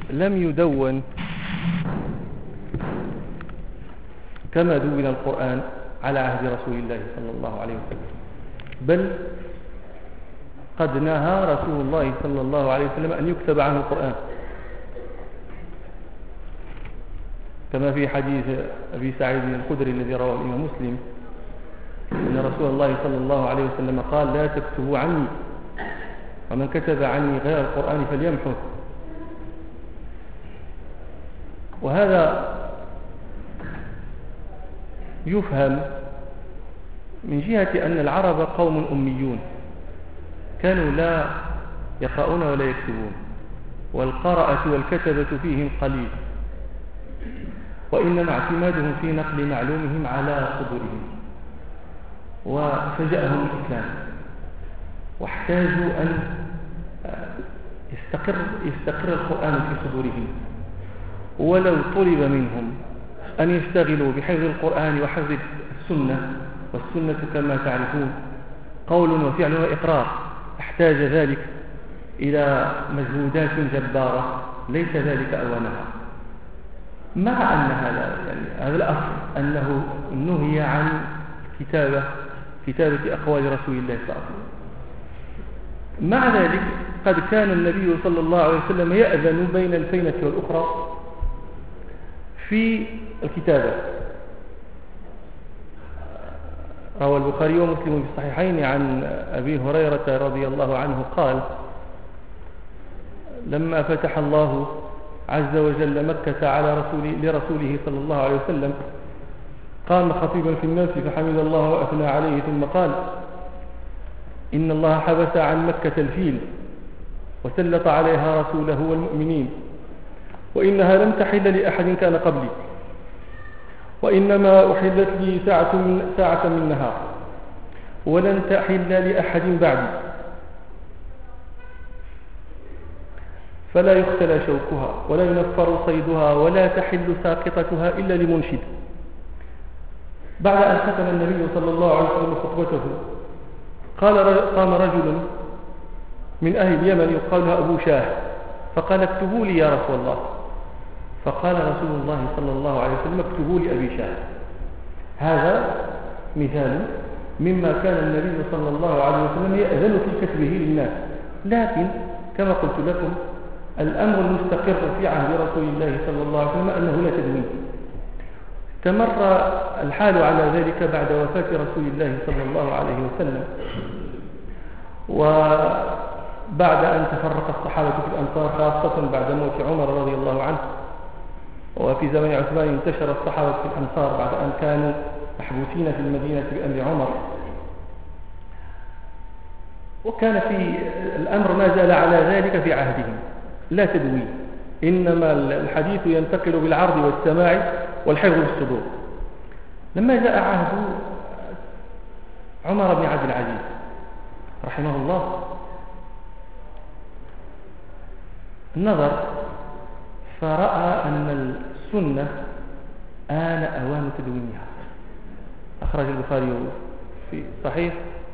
لم يدون كما دون القرآن على عهد رسول الله صلى الله عليه وسلم، بل قد نهى رسول الله صلى الله عليه وسلم أن يكتب عنه القرآن، كما في حديث أبي سعيد الخدري الذي رواه الإمام مسلم أن رسول الله صلى الله عليه وسلم قال: لا تكتبوا عني، ومن كتب عني غير القرآن فليمحه. وهذا يفهم من جهة أن العرب قوم أميون، كانوا لا يقرؤون ولا يكتبون، والقراءة والكتبة فيهم قليل، وإنما اعتمادهم في نقل معلومهم على صدورهم. وفجأهم الإسلام واحتاجوا أن يستقر القرآن في صدورهم، ولو طلب منهم أن يشتغلوا بحفظ القرآن وحفظ السنة، والسنة كما تعرفون قول وفعل وإقرار، احتاج ذلك إلى مجهودات جبارة ليس ذلك أوانها. مع أن هذا الأصل أنه نهي عن كتابة أقوال رسول الله صلى الله عليه وسلم، مع ذلك قد كان النبي صلى الله عليه وسلم يأذن بين الفينة والأخرى في الكتابة. روى البخاري ومسلم في الصحيحين عن أبي هريرة رضي الله عنه قال: لما فتح الله عز وجل مكة لرسوله صلى الله عليه وسلم، قام خطيبا في الناس فحمد الله وأثنى عليه، ثم قال: إن الله حبس عن مكة الفيل وسلط عليها رسوله والمؤمنين، وإنها لم تحل لأحد كان قبلي، وإنما أحلت لي ساعة من نهار، ولن تحل لأحد بعدي، فلا يختلى شوكها ولا ينفر صيدها ولا تحل ساقطتها إلا لمنشد. بعد أن ختم النبي صلى الله عليه وسلم خطبته قام رجل من أهل اليمن يقال له أبو شاه، فقال: اكتبوا لي يا رسول الله. فقال رسول الله صلى الله عليه وسلم: اكتبوا لي أبي شاه. هذا مثال مما كان النبي صلى الله عليه وسلم يأذن في كتبه للناس، لكن كما قلت لكم الأمر المستقر في عهد رسول الله صلى الله عليه وسلم أنه لا تدوين. استمر الحال على ذلك بعد وفاة رسول الله صلى الله عليه وسلم، وبعد أن تفرق الصحابة في الأمصار، خاصة بعد موت عمر رضي الله عنه. وفي زمن عثمان انتشر الصحابة في الأمصار بعد أن كانوا محبوسين في المدينة بأمر عمر، وكان في الأمر ما زال على ذلك في عهدهم، لا تدوين، إنما الحديث ينتقل بالعرض والسماع والحفظ بالصدور. لما جاء عهد عمر بن عبد العزيز رحمه الله نظر فرأى أن السنة آن أوان تدوينها. أخرج البخاري في صحيح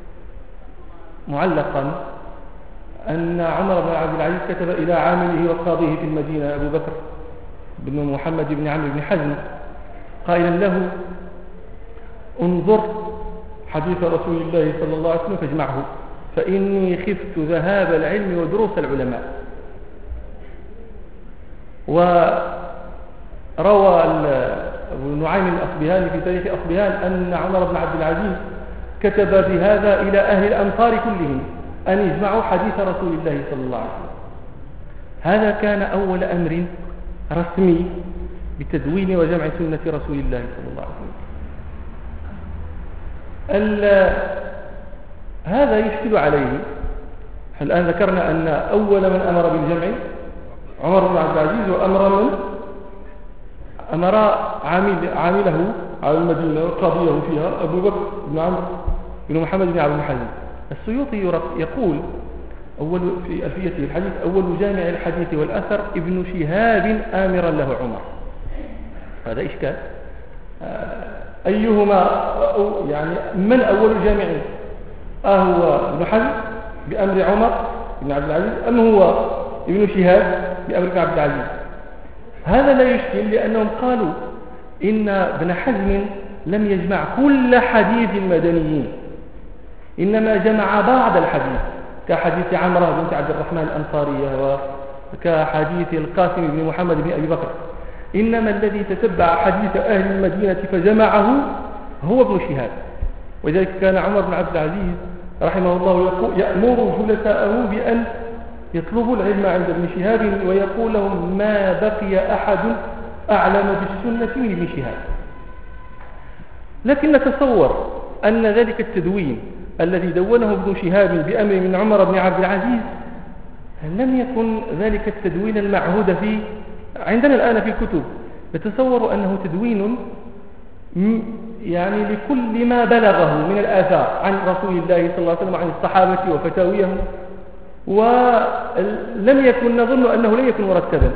معلقا أن عمر بن عبد العزيز كتب إلى عامله وقاضيه في المدينة أبو بكر بن محمد بن عمرو بن حزم قائلا له: انظر حديث رسول الله صلى الله عليه وسلم فاجمعه، فإني خفت ذهاب العلم ودروس العلماء. وروى أبو نعيم الأصبهاني في تاريخ أصبهان أن عمر بن عبد العزيز كتب بهذا إلى أهل الأمصار كلهم أن يجمعوا حديث رسول الله صلى الله عليه وسلم. هذا كان أول أمر رسمي بتدوين وجمع سنة رسول الله صلى الله عليه وسلم. هذا يشكل عليه. الآن ذكرنا أن أول من أمر بالجمع عمر بن عبد العزيز، أمر عامله على المدينة وقاضيه فيها أبو بكر بن عمرو بن محمد بن عبد الحزم. السيوطي يقول في ألفيته الحديث: أول جامع الحديث والأثر ابن شهاب آمرا له عمر. هذا إشكال، أيهما يعني من أول جامع؟ هو ابن حزم بأمر عمر بن عبد العزيز، أم هو ابن شهاب بأمر ابن عبد العزيز؟ هذا لا يشكل، لأنهم قالوا إن ابن حزم لم يجمع كل حديث المدنيين، إنما جمع بعض الحديث، كحديث عمرة بنت عبد الرحمن الأنصارية وكحديث القاسم بن محمد بن أبي بكر. إنما الذي تتبع حديث أهل المدينة فجمعه هو ابن شهاب. ولذلك كان عمر بن عبد العزيز رحمه الله يأمر جلساءه بأن يطلبوا العلم عند ابن شهاب، ويقول لهم ما بقي أحد أعلم بالسنة من ابن شهاب. لكن نتصور أن ذلك التدوين الذي دونه ابن شهاب بأمر من عمر بن عبد العزيز لم يكن ذلك التدوين المعهود في عندنا الآن في الكتب. نتصور أنه تدوين يعني لكل ما بلغه من الآثار عن رسول الله صلى الله عليه وسلم وعن الصحابة وفتاويهم، ولم يكن نظن أنه لم يكن مرتبا.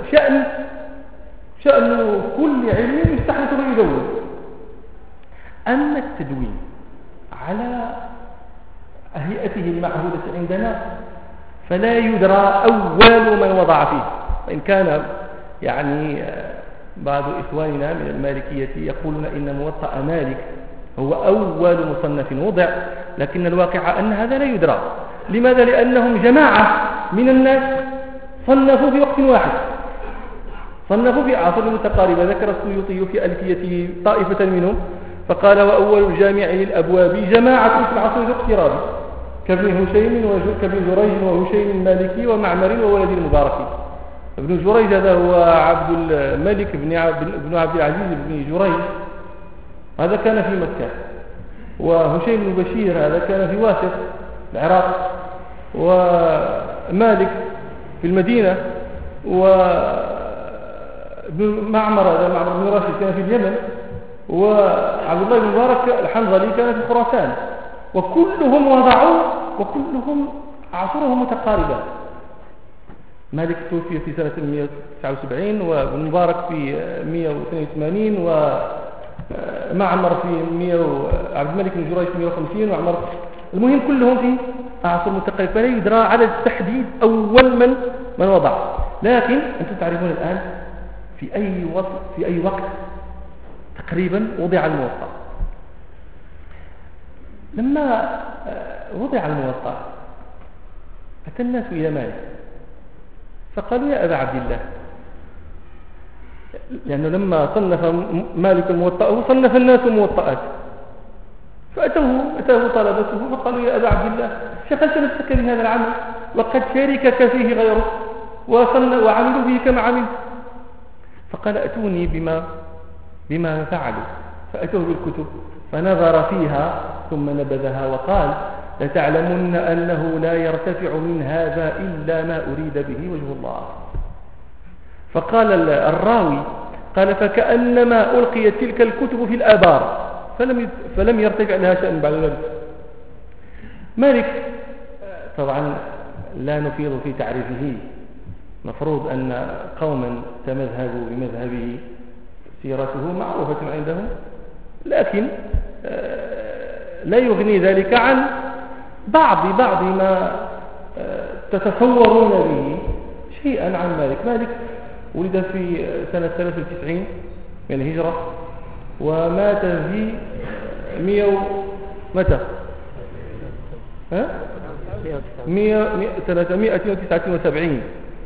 شأن كل علم يستحدث به يدون. أما التدوين على هيئته المعهودة عندنا فلا يدرى أول من وضع فيه، وإن كان يعني بعض إخواننا من المالكية يقولون إن موطأ مالك هو أول مصنف وضع، لكن الواقع أن هذا لا يدرى. لماذا؟ لأنهم جماعة من الناس صنفوا في وقت واحد، صنفوا في عصر متقاربة. ذكر السيوطي في ألفيته طائفة منهم فقال وأول الجامع للأبواب جماعة في العصر الاقترابي كابن هشيم وكابن جريج وهشيم المالكي ومعمر وولد المبارك. ابن جريج هذا هو عبد الملك بن عبد العزيز بن جريج، هذا كان في مكة. وهشيم بن بشير هذا كان في واسط العراق. ومالك في المدينة. ومعمر هذا معمر بن راشد كان في اليمن. وعبد الله بن مبارك الحنظلي كان في خراسان. وكلهم وضعوا وكلهم عصرهم متقاربة. مالك توفي في سنة 179 وابن مبارك في 182 ومعمر في عبد الملك بن جريج في 150 وعمر. المهم كلهم في عصر متقارب، فلا يدرى على التحديد أول من وضع. لكن أنتم تعرفون الآن في أي وقت تقريبا وضع الموطأ. لما وضع الموطأ أتى الناس إلى مالك فقالوا يا أبا عبد الله، لأنه لما صنف مالك الموطأ صنف الناس موطئات، فأتاه طلبته فقالوا يا أبا عبد الله شغلت نفسك بهذا العمل وقد شاركك فيه غيره وعملوا به كما عملت. فقال أتوني بما فعلوا. فأتوه بالكتب فنظر فيها ثم نبذها وقال لتعلمن أنه لا يرتفع من هذا إلا ما أريد به وجه الله. فقال الراوي قال فكأنما ألقيت تلك الكتب في الآبار فلم يرتفع لها شأن بعد ذلك. مالك طبعا لا نفيض في تعريفه، مفروض أن قوما تمذهبوا بمذهبه سيرته معروفة عندهم، لكن لا يغني ذلك عن بعض ما تتصورون به شيئا عن مالك. مالك ولد في سنة 93 من الهجرة ومات في 179.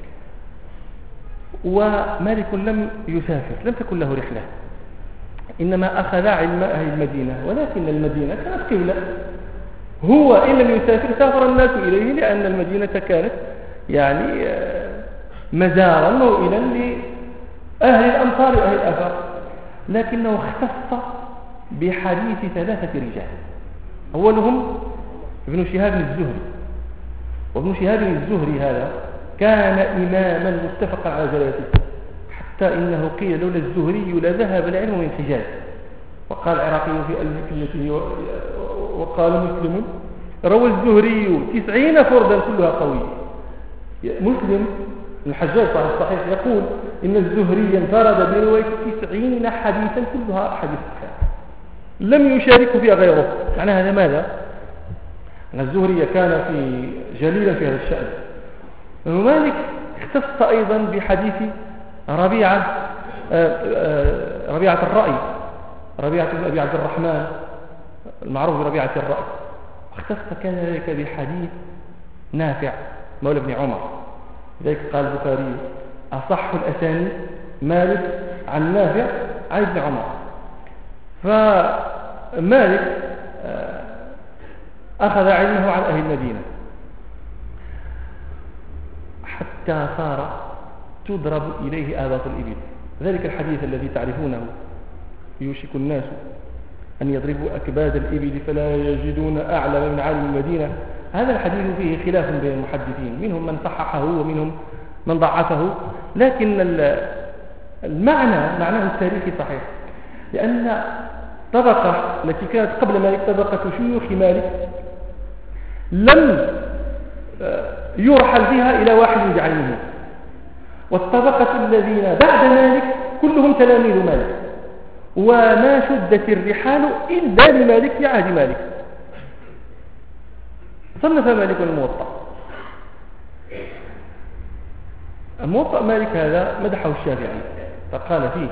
ومالك لم يسافر، لم تكن له رحلة، إنما أخذ علم أهل المدينة، ولكن المدينة كانت قبلة. هو إن لم يسافر سافر الناس إليه، لأن المدينة كانت يعني مزارا موئلا لأهل الأمصار وأهل الآفاق. لكنه اختص بحديث 3 رجال، أولهم ابن شهاب الزهري. وابن شهاب الزهري هذا كان إماما متفقا على جلالته، حتى إنه قيل لولا الزهري لذهب العلم من الحجاز. وقال العراقي في ألفيته وقال مسلم روى الزهري 90 فردا كلها قوية. مسلم الحجاج صاحب الصحيح يقول إن الزهري انفرد برواية 90 حديثا كلها حديث صحيح لم يشارك فيها غيره. معنى هذا ماذا؟ أن الزهري كان جليلا في هذا الشأن. ومالك اختص أيضا بحديث ربيعة ربيعة الرأي، ربيعة بن أبي عبد الرحمن المعروف بربيعة الرأي، واختص كذلك بحديث نافع مولى بن عمر. لذلك قال البخاري أصح الأسانيد مالك عن نافع عن ابن عمر. فمالك أخذ علمه عن أهل المدينة حتى صار تضرب إليه آباط الإبل. ذلك الحديث الذي تعرفونه: يوشك الناس أن يضربوا أكباد الإبل فلا يجدون أعلم من عالم المدينة. هذا الحديث فيه خلاف بين المحدثين، منهم من صححه ومنهم من ضعفه، لكن معناه التاريخي صحيح، لأن طبقة التي كانت قبل مالك طبقة شيوخ مالك لم يرحل بها إلى واحد بعينه، والطبقة الذين بعد مالك كلهم تلاميذ مالك، وما شدت الرحال إلا لمالك في عهد مالك. صنف مالك الموطأ مالك هذا مدحه الشافعي فقال فيه: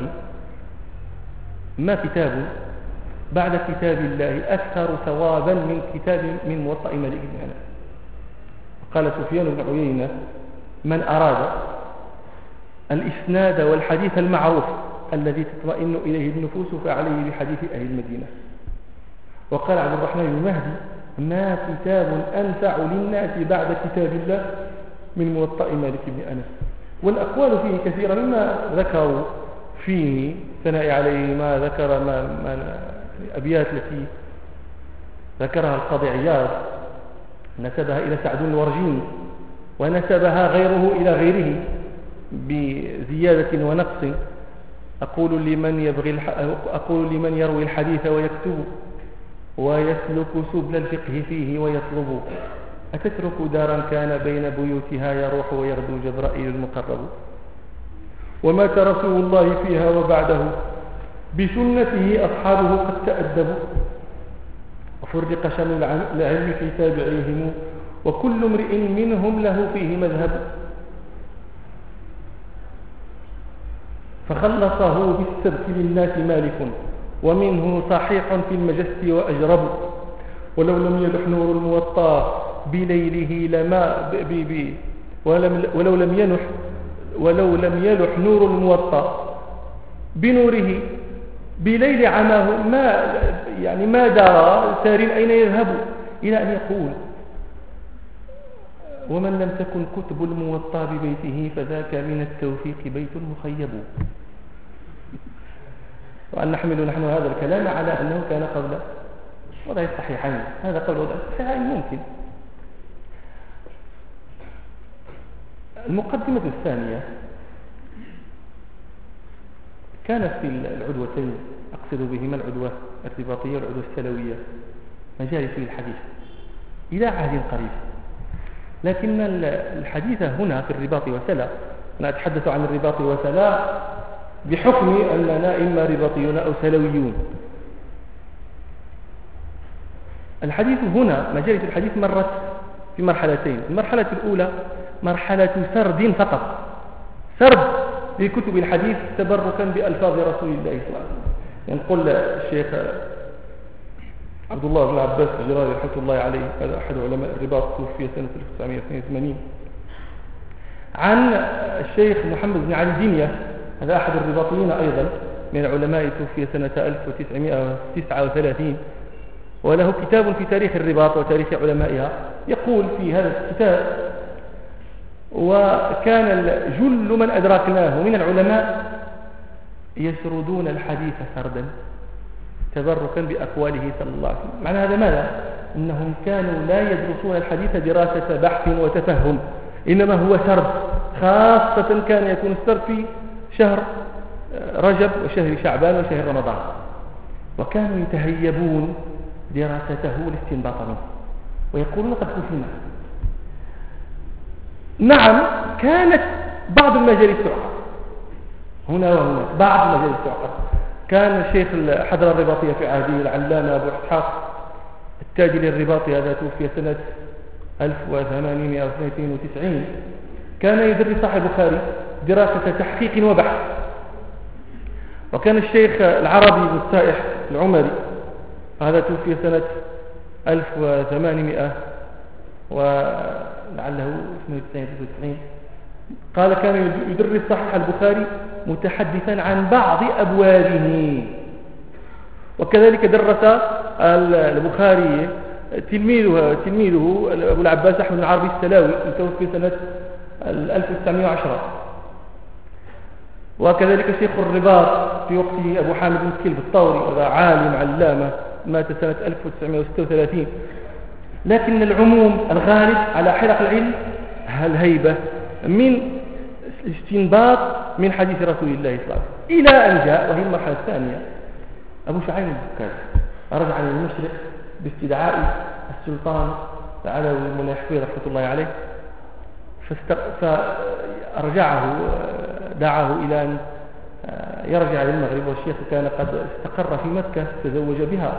ما كتاب بعد كتاب الله أكثر ثوابا من موطأ مالك بن أنس. قال سفيان بن عيينة: من أراد الإسناد والحديث المعروف الذي تطمئن إليه النفوس فعليه بحديث أهل المدينة. وقال عبد الرحمن بن مهدي: ما كتاب أنفع للناس بعد كتاب الله من موطأ مالك بن أنس. والأقوال فيه كثيرة، مما ذكروا فيه ثناء عليه ما ذكر الأبيات التي ذكرها القاضي عياض نسبها إلى سعد الورجيني، ونسبها غيره إلى غيره بزيادة ونقص: أقول لمن يروي الحديث ويكتب ويسلك سبل الفقه فيه ويطلب، أتترك دارا كان بين بيوتها يروح ويغدو جبرائيل المقرب، ومات رسول الله فيها وبعده بسنته أصحابه قد تأدبوا، وفرق شمل العلم في تابعيهم وكل امرئ منهم له فيه مذهب، فخلصه بالسبت للناس مالك ومنه صحيح في المجس وأجرب، ولو لم يلح نور الموطى بليله لما ولو لم يلح نور الموطى بنوره بليل عماه ما دار سار أين يذهب، إلى أن يقول: ومن لم تكن كتب الموطى ببيته فذاك من التوفيق بيت مخيب. وأن نحمل نحن هذا الكلام على أنه كان قبل وضع الصحيحين. هذا قبل وضع الصحيحين ممكن. المقدمة الثانية كانت في العدوتين، أقصد بهما العدوة الرباطية والعدوة السلوية، مجالس الحديث إلى عهد قريب، لكن الحديث هنا في الرباط وسلا، أنا أتحدث عن الرباط وسلا بحكم أننا إما رباطيون أو سلويون. الحديث هنا مجالس الحديث مرت في مرحلتين. المرحلة الأولى مرحلة سرد فقط، سرد لكتب الحديث تبركا بألفاظ رسول الله صلى الله عليه وسلم. ينقل الشيخ عبد الله بن عباس الجراري رحمة الله عليه، هذا أحد علماء الرباط، توفي سنة 1982، عن الشيخ محمد بن علي دينية، هذا أحد الرباطيين أيضا من العلماء، توفي سنة 1939، وله كتاب في تاريخ الرباط وتاريخ علمائها. يقول في هذا الكتاب: وكان جل من أدركناه من العلماء يسردون الحديث سردا تبركا بأقواله صلى الله عليه وسلم. معنى هذا ماذا؟ إنهم كانوا لا يدرسون الحديث دراسة بحث وتفهم، إنما هو سرد، خاصة كان يكون السرد في شهر رجب وشهر شعبان وشهر رمضان، وكانوا يتهيبون دراسته والاستنباط منه، ويقولون قد كفنا. نعم، كانت بعض المجالس تعقد هنا وهنا، بعض المجالس تعقد. كان الشيخ حضر الرباطية في عهده العلامة أبو إسحاق التاجلي الرباطي، هذا توفي سنة 1892، كان يدرس صحيح البخاري دراسة تحقيق وبحث، وكان الشيخ العربي بن السائح العمري، هذا توفي سنة 1800 ولعله 92، قال كان يدرس صحيح البخاري متحدثا عن بعض أبوابه. وكذلك درس البخاري تلميذه أبو العباس أحمد بن العربي السلاوي المتوفي سنة 1910. وكذلك شيخ الرباط في وقته أبو حامد بن كلب الطوري، هذا عالم علامة مات سنة 1936. لكن العموم الغالب على حلق العلم الهيبة من الاستنباط من حديث رسول الله صلى الله عليه وسلم، إلى أن جاء، وهي المرحلة الثانية، أبو شعيب البكاري رجع عن المشرق باستدعاء السلطان العلوي المولى حفيظ رحمة الله عليه، فرجعه دعاه إلى أن يرجع للمغرب، والشيخ كان قد استقر في مكة تزوج بها،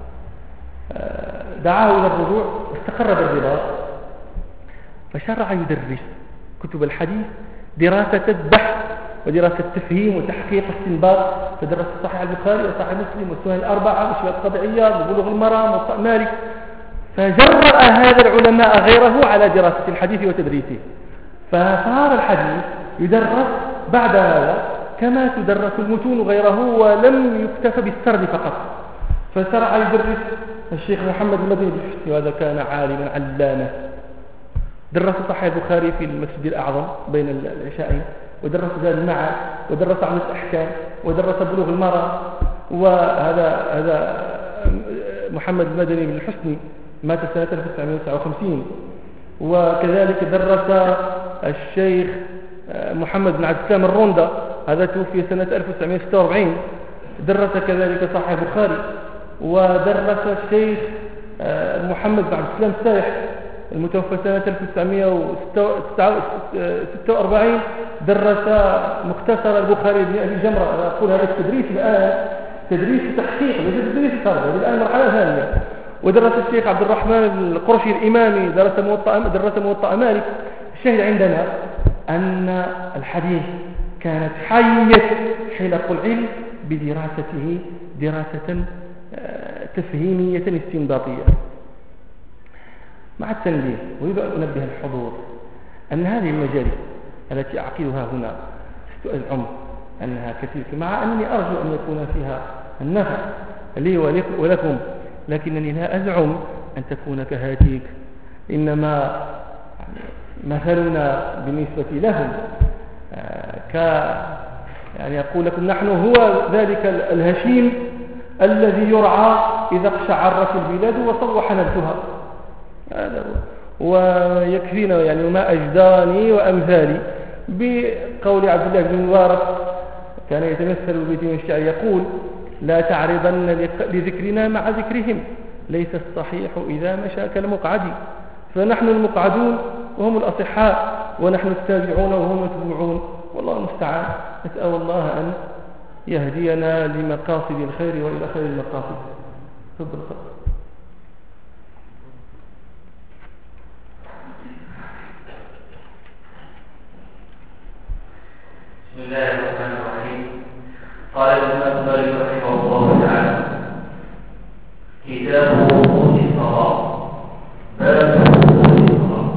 دعاه إلى الرجوع واستقر بالرباط، فشرع يدرس كتب الحديث دراسة بحث ودراسة تفهيم وتحقيق استنباط، فدرس صحيح البخاري وصحيح مسلم والسنن الأربعة وشباب القضائية وبلوغ المرام وموطأ مالك، فجرأ هذا العلماء غيره على دراسة الحديث وتدريسه، فصار الحديث يدرس بعد هذا كما تدرس المتون غيره، ولم يكتف بالسرد فقط. فشرع يدرس الشيخ محمد المدني بالحسني، وهذا كان عالما علامة، درس صحيح البخاري في المسجد الأعظم بين العشاءين، ودرس زاد المعاد، ودرس عمدة الأحكام، ودرس بلوغ المرام. وهذا محمد المدني بن الحسني مات سنة 1959. وكذلك درس الشيخ محمد بن عبد السلام الروندا، هذا توفي سنة 1946، درس كذلك صحيح البخاري. ودرس الشيخ محمد بن عبد السلام السائح المتوفى سنة 1946، درس مختصر البخاري بن أبي جمرة. أنا أقول هذا التدريس الآن تدريس تحقيق، ليس تدريس فرض، هذه الآن مرحلة ثانية. ودرس الشيخ عبد الرحمن القرشي الإمامي، درس موطأ مالك. الشاهد عندنا أن الحديث كانت حية حلق العلم بدراسته دراسة تفهيمية استنباطية. مع التنبيه، ويجب أن أنبه الحضور أن هذه المجالس التي أعقدها هنا العمر أنها كثيرة، مع أنني أرجو أن يكون فيها النفع لي ولكم، لكنني لا أزعم أن تكون كهاتيك، إنما مثلنا بالنسبة لهم يعني أقول لكم نحن هو ذلك الهشيم الذي يرعى إذا اقشعرت البلاد وصوح نبتها. هذا هو. ويكفينا يعني وما أجداني وأمثالي بقول عبد الله بن مبارك، كان يتمثل ببيت من الشعر يقول: لا تعرضن لذكرنا مع ذكرهم، ليس الصحيح إذا مشى كالمقعد، فنحن المقعدون وهم الأصحاء، ونحن التابعون وهم المتبوعون، والله المستعان. نسأل الله أن يهدينا لمقاصد الخير وإلى خير المقاصد. تفضل. بسم الله الرحمن الرحيم. قال الإمام البخاري رحمه الله تعالى: كتاب وقوت الصلاة، باب وقوت الصلاة.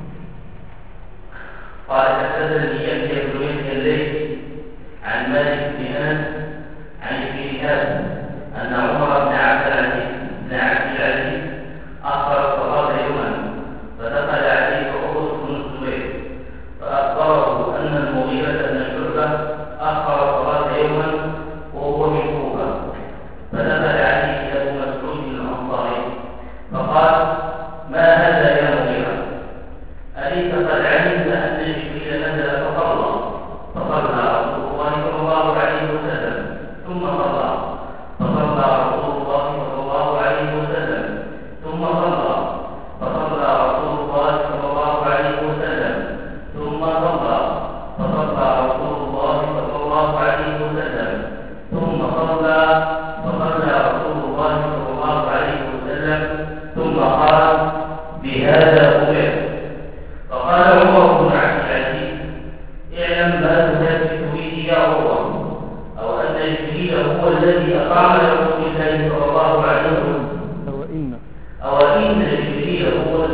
قال: حدثني يحيى بن يحيى الليثي عن مالك بن أنس عن ابن شهاب أن عمر بن عبد العزيز أخر الصلاة يوما، فدخل عليه عروة بن الزبير فأخبره أن المغيرة بن شعبة أخر الصلاة يوما وهو من كوفة، فدخل عليه أبو مسعود الأنصاري فقال: ما هذا يا مغيرة؟ أليس قد علمت أن جبريل نزل فصلى رسول الله صلى الله عليه وسلم ثم صلى رسول الله صلى الله عليه وسلم ثم صلى رسول الله صلى الله عليه وسلم ثم صلى رسول الله صلى الله عليه وسلم ثم صلى رسول الله صلى الله عليه وسلم ثم قال: بهذا أمرت. فقال عمر بن عبد العزيز: اعلم ما تحدث به يا عمر، أو أن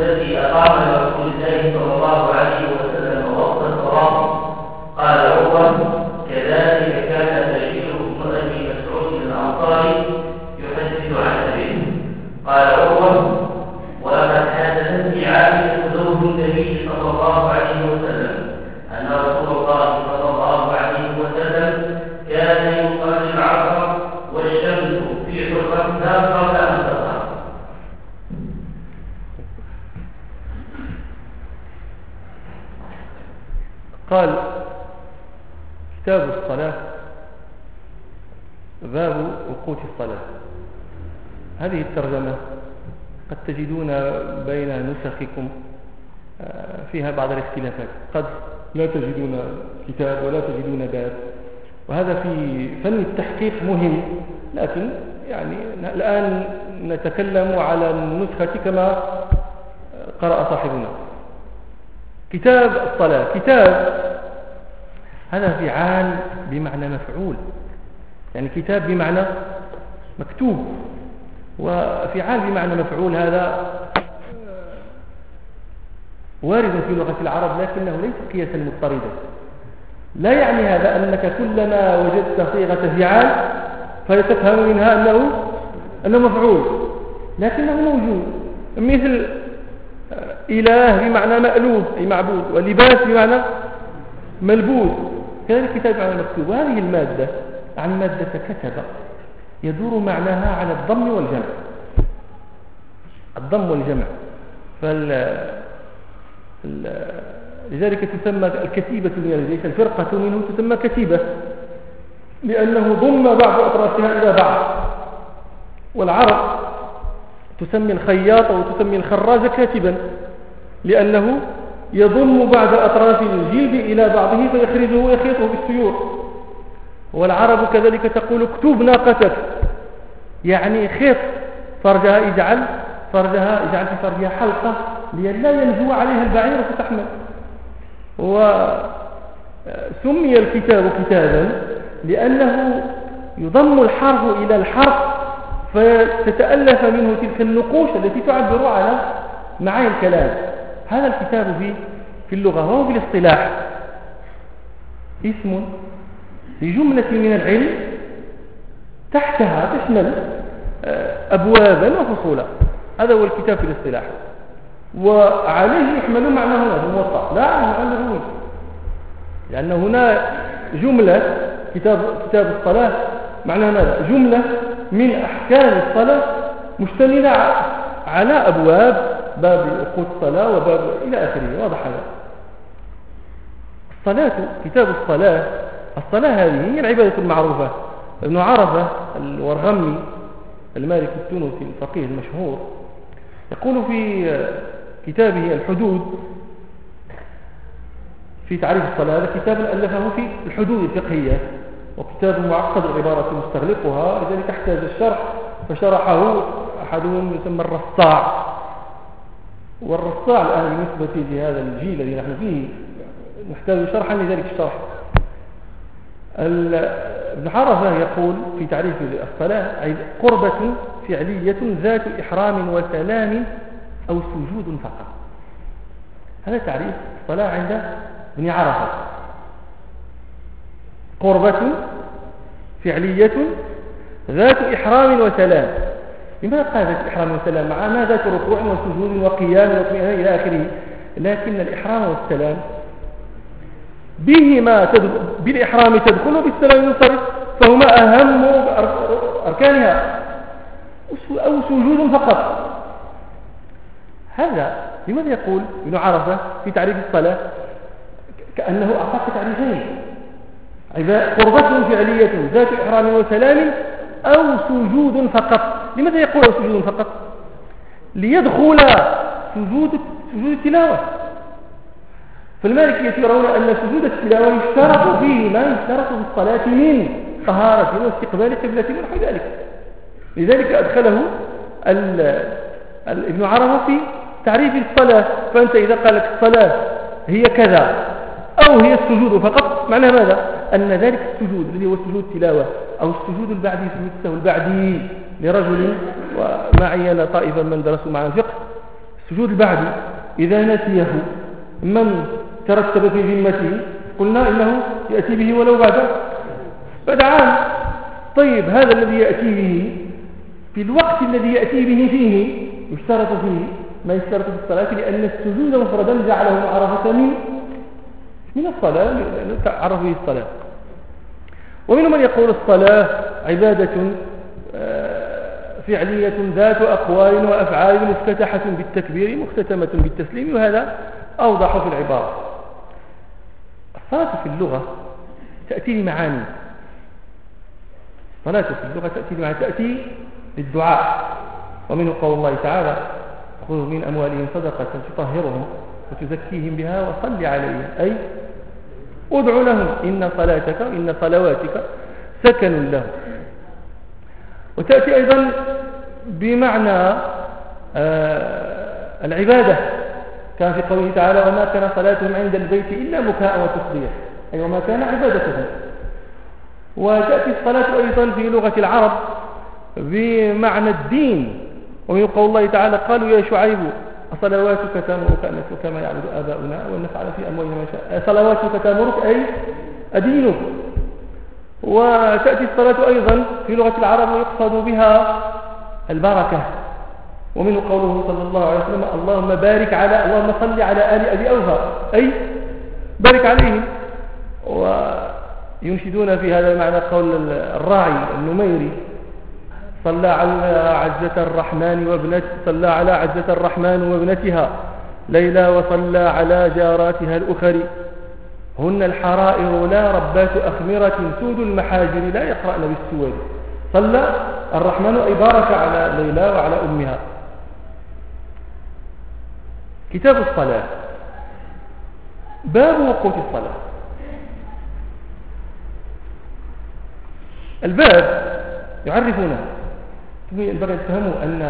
الذي أقام لرسول الله صلى الله عليه وسلم وقت الصلاة؟ قال عروة: كذلك كان بشير بن أبي مسعود الأنصاري يحدث عن أبيه. قال عروة: ولقد حدثتني عائشة زوج النبي صلى الله عليه وسلم أن رسول الله صلى الله عليه وسلم كان يصلي العصر والشمس في حرتها قبل أن تظهر. قال: كتاب الصلاة باب وقوت الصلاة. هذه الترجمة قد تجدون بين نسخكم فيها بعض الاختلافات، قد لا تجدون كتاب ولا تجدون باب، وهذا في فن التحقيق مهم، لكن يعني الآن نتكلم على النسخة كما قرأ صاحبنا. كتاب الصلاة، كتاب هذا فعال بمعنى مفعول، يعني كتاب بمعنى مكتوب، وفعال بمعنى مفعول هذا وارد في لغة العرب، لكنه ليس قياسا مضطردا. لا يعني هذا أنك كلما وجدت صيغة فعال فتفهم منها أنه مفعول، لكنه موجود، مثل إله بمعنى مألوه أي معبود، ولباس بمعنى ملبوس، كذلك كتاب بمعنى مكتوب. وهذه المادة عن مادة كتب يدور معناها على الضم والجمع، الضم والجمع، لذلك تسمى الكتيبة من الجيش، الفرقة منه تسمى كتيبة لأنه ضم بعض أطرافها إلى بعض. والعرب تسمي الخياط وتسمي الخراج كاتبا لأنه يضم بعض أطراف الجلد إلى بعضه فيخرجه ويخيطه بالسيور. والعرب كذلك تقول: اكتب ناقتك، يعني خيط فرجها، اجعل في فرجها حلقة لئلا ينجو عليها البعير فتحمل. وسمي الكتاب كتابا لأنه يضم الحرف إلى الحرف فتتألف منه تلك النقوش التي تعبر على معاني الكلام. هذا الكتاب في اللغة وهو في الاصطلاح اسم لجملة من العلم تحتها تشمل أبوابا وفصولا، هذا هو الكتاب في الاصطلاح. وعليه يحمل معنى هنا في الموطأ، لا معنى الروي، لأن هنا جملة كتاب الصلاة معنى ماذا؟ جملة من أحكام الصلاة مشتملة على أبواب، باب وقوت الصلاة وباب إلى آخره. واضح هذا؟ الصلاة، كتاب الصلاة هذه هي العبادة المعروفة. ابن عرفة الورغمي المالكي التونسي الفقيه المشهور يقول في كتابه الحدود في تعريف الصلاة، هذا كتاب ألفه في الحدود الفقهية، وكتاب معقد العبارة مستغلقها، لذلك احتاج الشرح فشرحه أحدهم يسمى الرصاع. والرصاع الآن بالنسبة لهذا الجيل الذي نحن فيه نحتاج شرحا لذلك الشرح. ابن عرفة يقول في تعريف الصلاة: قربة فعلية ذات إحرام وسلام أو سجود فقط. هذا تعريف الصلاة عند ابن عرفة: قربة فعلية ذات إحرام وسلام. لماذا قال ذات إحرام وسلام؟ مع ما ذات ركوع وسجود وقيام واطمئنان إلى آخره، لكن الإحرام والسلام بهما بالإحرام تدخل وبالسلام ينصرف، فهما أهم أركانها، أو سجود فقط. هذا لماذا يقول ابن عرفة في تعريف الصلاة كأنه أعطاك تعريفين: قربة فعلية ذات إحرام وسلام أو سجود فقط. لماذا يقول أو سجود فقط؟ ليدخل سجود التلاوة. فالمالكية يرون أن سجود التلاوة يشترط فيه ما يشترط في الصلاة من طهارة واستقبال قبلة ونحو ذلك. لذلك أدخله ابن عرفة في تعريف الصلاة. فأنت إذا قال لك الصلاة هي كذا أو هي السجود فقط، معنى ماذا؟ أن ذلك السجود الذي هو سجود التلاوة أو السجود البعدي في السهو البعدي لرجل، وما عين طائفا من درسوا معنا الفقه، سجود البعد إذا نسيه من ترتب في ذمته قلنا إنه يأتي به ولو بعد عام. طيب هذا الذي يأتي به في الوقت الذي يأتي به فيه يشترط فيه ما يشترط في الصلاة، لأن السجود مفردا جعله معرفة من الصلاة لأنه تعرف به الصلاة. ومنهم من يقول الصلاة عبادة فعلية ذات أقوال وأفعال مفتتحة بالتكبير مختتمة بالتسليم، وهذا أوضح في العبارة. الصلاة في اللغة تأتي لمعاني. الصلاة في اللغة تأتي لمعاني، تأتي للدعاء، ومنه قول الله تعالى خذ من أموالهم صدقة تطهرهم وتزكيهم بها وصل عليهم، أي ادع لهم إن صلاتك وإن صلواتك سكن لهم. وتأتي أيضا بمعنى العبادة، كان في قوله تعالى وما كان صلاتهم عند البيت إلا مكاء وتصديق، أي وما كان عبادتهم. وتأتي الصلاة أيضا في لغة العرب بمعنى الدين، ومن قول الله تعالى قالوا يا شعيب صلواتك تأمرك أن نترك كما يعبد آباؤنا ونفعل في أموالنا ما شاء. صلواتك تأمرك أي أدينك. وتأتي الصلاة أيضا في لغة العرب ويقصد بها البركة، ومنه قوله صلى الله عليه وسلم اللهم صل على آل أبي أوفى، أي بارك عليهم. وينشدون في هذا المعنى قول الراعي النميري صلى على عزة الرحمن وابنتها ليلى وصلى على جاراتها الأخر هن الحرائر لا ربات أخمرة سود المحاجر لا يقرأن بالسود. صلى الرحمن أي بارك على ليلى وعلى أمها. كتاب الصلاة، باب وقوت الصلاة. الباب يعرفونه، ينبغي أن تفهموا أن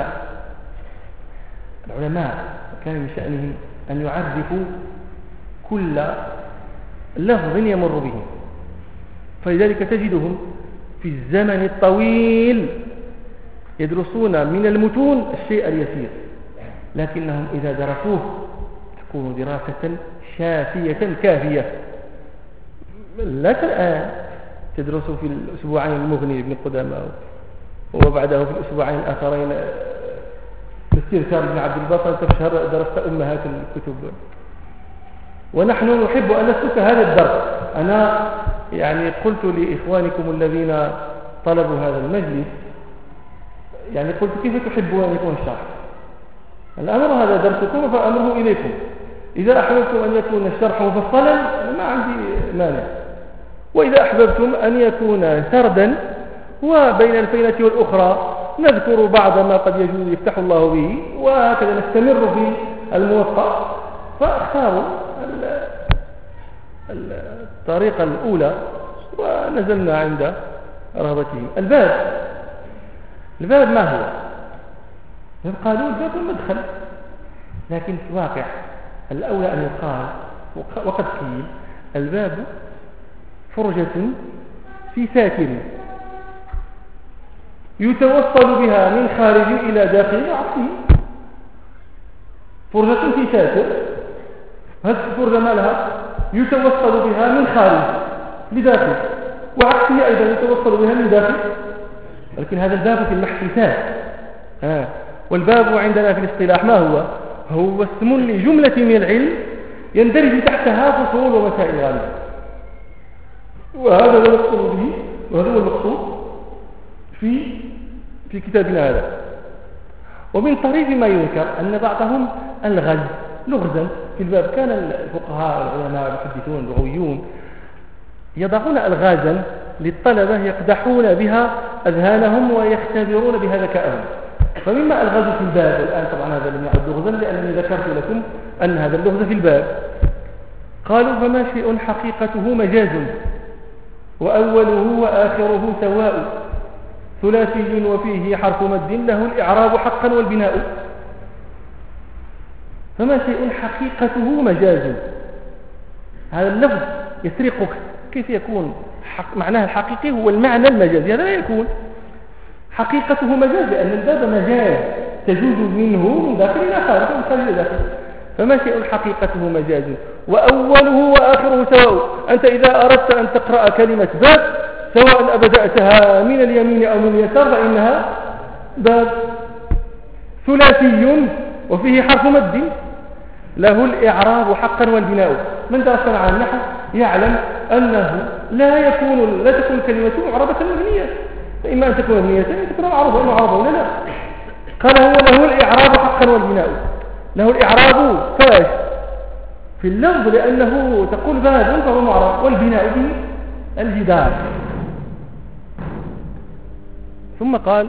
العلماء كان من شأنهم أن يعرفوا كل لفظ يمر بهم، فلذلك تجدهم في الزمن الطويل يدرسون من المتون الشيء اليسير، لكنهم إذا درسوه تكون دراسة شافية كافية. لا الآن تدرس في الأسبوعين المغني لابن قدامة، وبعده في الأسبوعين الآخرين تستذكار ابن عبد الباطل تفشهر درست أمهات الكتب. ونحن نحب أن نسلك هذا الدرس. أنا يعني قلت لإخوانكم الذين طلبوا هذا المجلس، يعني قلت كيف تحبون أن يكون الشرح؟ الأمر هذا درسكم فأمره إليكم. إذا أحببتم أن يكون الشرح مفصلا ما عندي مانع، وإذا أحببتم أن يكون سردا وبين الفينة والأخرى نذكر بعض ما قد يجوز يفتح الله به، وهكذا نستمر في الموفق، فاختاروا الطريقة الأولى ونزلنا عند رغبتهم. الباب ما هو؟ قالوا الباب المدخل، لكن في الواقع الأولى أن يقال وقد قيل الباب فرجة في ساتر يتوصل بها من خارج إلى داخل عقله. فرجة في ساتر، هذه الفرجة ما لها؟ يتوصل بها من خارج لداخل، وعكسه أيضا يتوصل بها من داخل. لكن هذا الباب في المحسوسات. والباب عندنا في الاصطلاح ما هو؟ هو اسم لجملة من العلم يندرج تحتها فصول ومسائل غالبة، وهذا هو المقصود به، وهذا هو المقصود في كتابنا هذا. ومن طريف ما يذكر أن بعضهم الغز لغزا في الباب. كان الفقهاء والعلماء المحدثون اللغويون يضعون ألغازا للطلبة يقدحون بها أذهانهم ويختبرون بها ذكاءهم. فمما ألغزوا في الباب الآن، طبعا هذا لم يعد لغزا لأنني ذكرت لكم أن هذا اللغز في الباب. قالوا فما شيء حقيقته مجاز وأوله وآخره سواء ثلاثي وفيه حرف مد له الإعراب حقا والبناء. فما شيء حقيقته مجاز، هذا اللفظ يسرقك. كيف يكون معناه الحقيقي هو المعنى المجازي؟ هذا لا يكون. حقيقته مجاز لأن الباب مجاز، تجوز منه من داخل إلى خارج ومن خارج إلى داخل. فما شيء حقيقته مجاز وأوله وآخره سواء. أنت إذا أردت أن تقرأ كلمة باب سواء أبدأتها من اليمين أو من اليسار فإنها باب ثلاثي وفيه حرف مد له الإعراب حقا والبناء. من درس مع النحو يعلم أنه لا تكون كلمة معربة مبنية، فإما أن تكون مبنية أن تكون معربة ولا لا. قال هو له الإعراب حقا والبناء. له الإعراب فاش في اللفظ لأنه تقول باب فهو معرب، والبناء به الجدار. ثم قال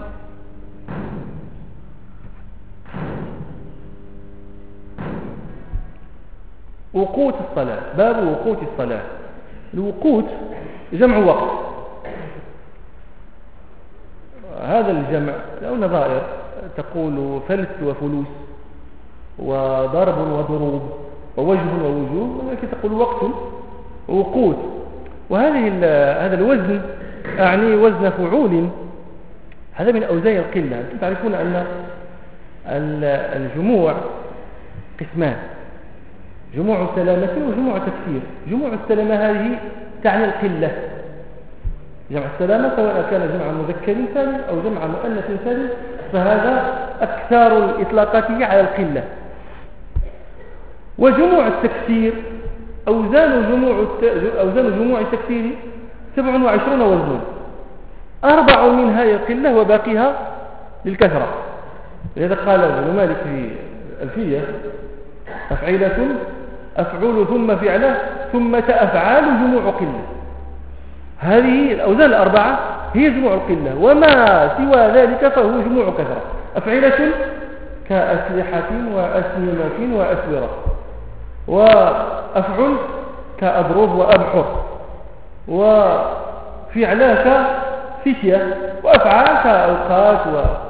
وقوت الصلاة. باب وقوت الصلاة. الوقوت جمع وقت. هذا الجمع له نظائر، تقول فلس وفلوس وضرب وضروب ووجه ووجوه، ولكن تقول وقت وقوت. هذا الوزن أعني وزن فعول، هذا من أوزان القلة. أنتم تعرفون أن الجموع قسمان: جموع سلامة وجموع تكسير. جموع السلامة هذه تعني القلة. جمع السلامة سواء كان جمع مذكر سالم أو جمع مؤنث سالم فهذا أكثر الإطلاقات على القلة. وجموع التكسير أوزان جموع التكسير 27 وزنا، 4 منها القلة وباقيها للكثرة. لذا قال ابن مالك في الألفية: أفعيلة أفعول ثم فعله ثم أفعال جموع قلة. هذه الأوزان 4 هي جموع القلة، وما سوى ذلك فهو جموع كثرة. أفعيلة كأسلحة وأسنمة وأسورة، وأفعل كأضرب وأبحر، وفعلا كفتية، وأفعال كأوقات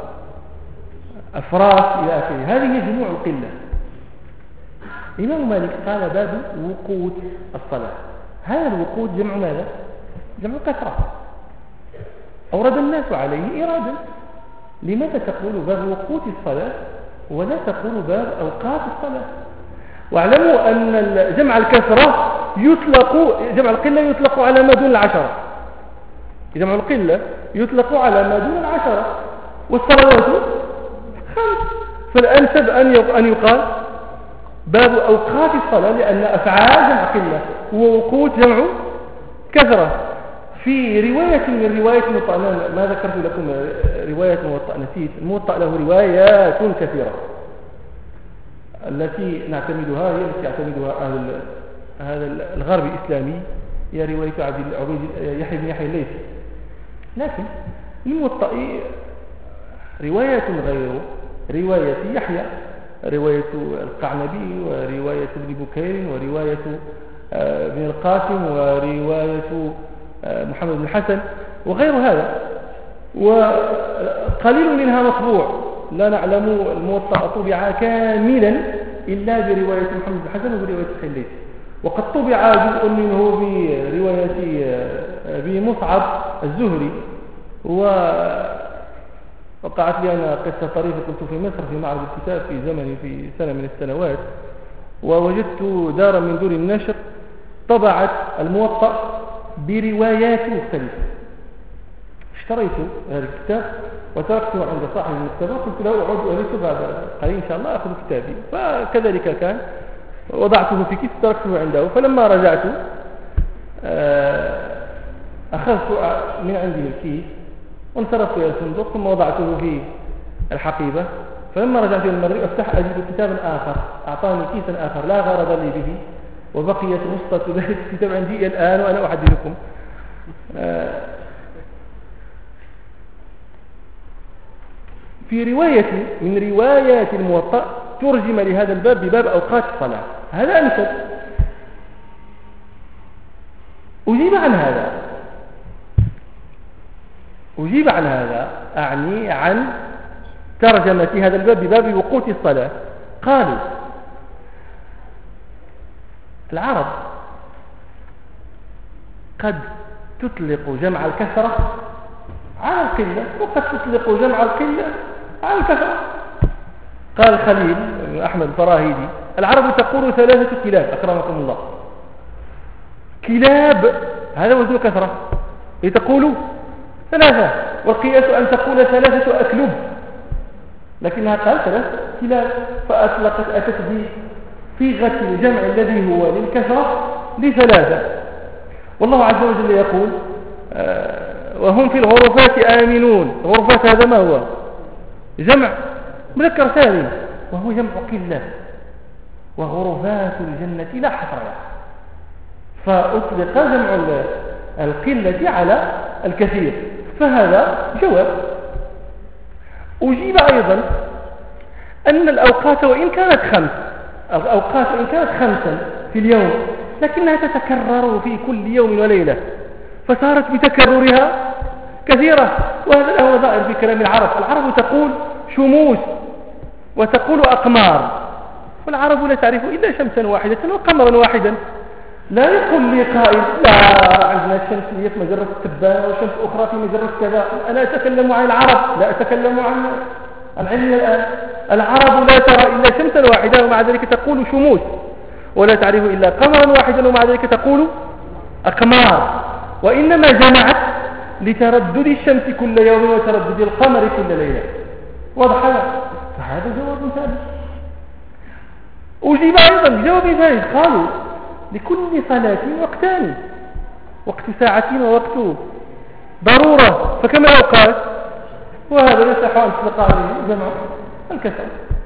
وأفراس إلى آخره. هذه هي جموع القلة. الإمام مالك قال باب وقوت الصلاة. هذا الوقوت جمع ماذا؟ جمع كثرة. أورد الناس عليه إرادا. لماذا تقول باب وقوت الصلاة ولا تقول باب أوقات الصلاة؟ واعلموا أن جمع الكثرة جمع القلة يطلق على ما دون 10. جمع القلة يطلق على ما دون 10، والصلوات 5. فالأنسب أن يقال باب أوقات الصلاة، لأن أفعال جمع قلة ووقوت جمع كثرة. في رواية من رواية الموطأ، ما ذكرت لكم رواية الموطأ، نسيت. الموطأ له روايات كثيرة، التي نعتمدها هي التي يعتمدها هذا الغرب الإسلامي، هي رواية يحيى بن يحيى الليثي. لكن الموطأ روايات غير رواية يحيى، رواية القعنبي ورواية ابن بكير ورواية ابن القاسم ورواية محمد بن الحسن وغير هذا، وقليل منها مطبوع. لا نعلم الموطأ طبع كاملا إلا برواية محمد بن الحسن وبرواية الخليسي، وقد طبع جزء منه برواية بمصعب الزهري. وقعت لي أنا قصة طريفة، كنت في مصر في معرض الكتاب في سنة من السنوات، ووجدت دارا من دور النشر طبعت الموطأ بروايات مختلفة. اشتريت هذا الكتاب وتركته عند صاحب المكتبة، قلت له أعود أريد بعد قليل إن شاء الله أخذ كتابي. فكذلك كان، وضعته في كيس تركته عنده. فلما رجعت أخذت من عنده الكيس وانصرفت إلى الصندوق، ثم وضعته في الحقيبة. فلما رجعت إلى المغرب أفتح أجد كتابا آخر، أعطاني كيسا آخر لا غرض لي به، وبقيت نصة ذلك الكتاب عندي إلى الآن وأنا أحدثكم. في رواية من روايات الموطأ ترجم لهذا الباب بباب أوقات الصلاة. هذا أنسب. أجيب عن هذا أعني عن ترجمة هذا الباب بباب وقوت الصلاة. قالوا العرب قد تطلق جمع الكثرة على القلة، وقد تطلق جمع القلة على الكثرة. قال الخليل أحمد الفراهيدي: العرب تقول 3 كلاب أكرمكم الله. كلاب هذا وزن كثرة، لتقول 3، والقياس أن تقول 3 أكلب، لكنها قال 3 كلاب، فأطلقت أتت بصيغة الجمع الذي هو للكثرة ل3. والله عز وجل يقول: وهم في الغرفات آمنون. الغرفات هذا ما هو؟ جمع مذكر سالم، وهو جمع قلة، وغرفات الجنة لا حصر لها، فأطلق جمع القلة على الكثير، فهذا جواب. أجيب أيضا أن الأوقات وإن كانت 5، الأوقات وإن كانت 5 في اليوم، لكنها تتكرر في كل يوم وليلة، فصارت بتكررها كثيرة، وهذا هو ظاهر في كلام العرب. العرب تقول شموس وتقول أقمار، والعرب لا تعرف إلا شمسا واحدة وقمرا واحدا. لا يقول لي قائل: لا، عندنا شمسية في مجرة التبانة وشمس أخرى في مجرة كذا. أنا أتكلم عن العرب، لا أتكلم عن علمنا الآن. العرب لا ترى إلا شمسا واحدة ومع ذلك تقول شموس، ولا تعرف إلا قمرا واحدا ومع ذلك تقول أقمار، وإنما جمعت لتردد الشمس كل يوم وتردد القمر كل ليلة. واضح هذا؟ فهذا جواب ثالث. أجيب أيضا بجواب ثالث، قالوا: لكل صلاة وقتان، وقت ساعة ووقت ضرورة، فكم الأوقات؟ وهذا يصح أن تطلق عليه جمع الكسر.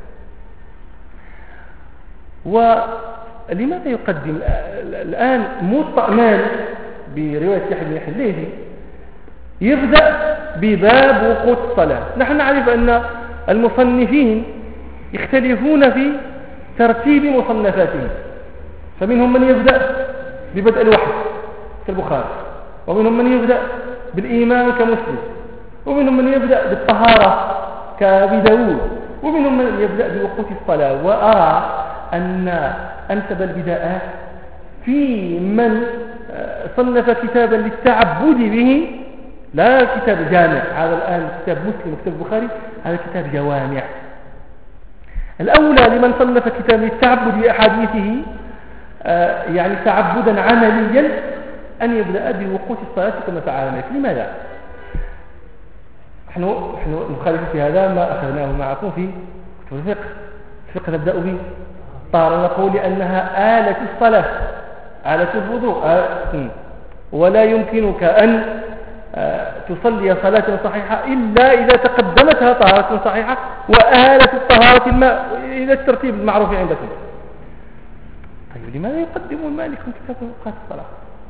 ولماذا يقدم الآن مطمئن برواية يحيى بن حليفي يبدأ بباب وقوت الصلاة؟ نحن نعرف أن المصنفين يختلفون في ترتيب مصنفاتهم، فمنهم من يبدأ ببدء الوحي كالبخاري، ومنهم من يبدأ بالإيمان كمسلم، ومنهم من يبدأ بالطهارة كأبي داود، ومنهم من يبدأ بوقوت الصلاة. وأرى أن أنسب البداءات في من صنف كتابا للتعبد به، لا كتاب جامع. هذا الآن كتاب مسلم وكتاب البخاري، هذا كتاب جوامع. الأولى لمن صنف كتاب للتعبد بأحاديثه يعني تعبدا عمليا أن يبدأ بوقوت الصلاة كما فعل مالك. لماذا؟ نحن نخالف في هذا ما أخذناه معكم في كتب الفقه. الفقه نبدأ به طار نقول لأنها آلة الصلاة، آلة الوضوء، ولا يمكنك أن تصلي صلاة صحيحة إلا إذا تقدمتها طهارة صحيحة، وآلة الطهارة الماء إلى الترتيب المعروف عندكم. طيب لماذا يقدم المالك كتاب وقت الصلاة؟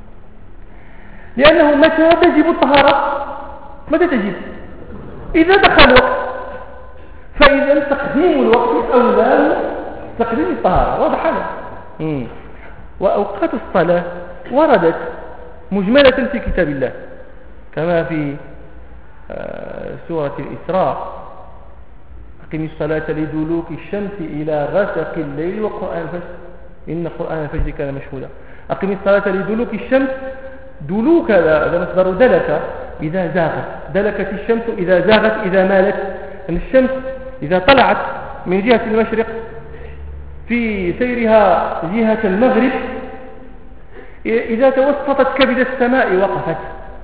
لأنه متى تجب الطهارة؟ متى تجب؟ إذا دخل الوقت، فإذا تقديم الوقت أولى تقديم الطهارة. واضح هذا؟ وأوقات الصلاة وردت مجملة في كتاب الله، كما في سورة الإسراء: أقم الصلاة لدلوك الشمس إلى غسق الليل وقرآن الفجر إن قرآن الفجر كان مشهودا. أقم الصلاة لدلوك الشمس، دلوك هذا مصدر دلك، إذا زاغت، دلكت الشمس إذا زاغت، إذا مالت. أن الشمس إذا طلعت من جهة المشرق في سيرها جهة المغرب، إذا توسطت كبد السماء وقفت،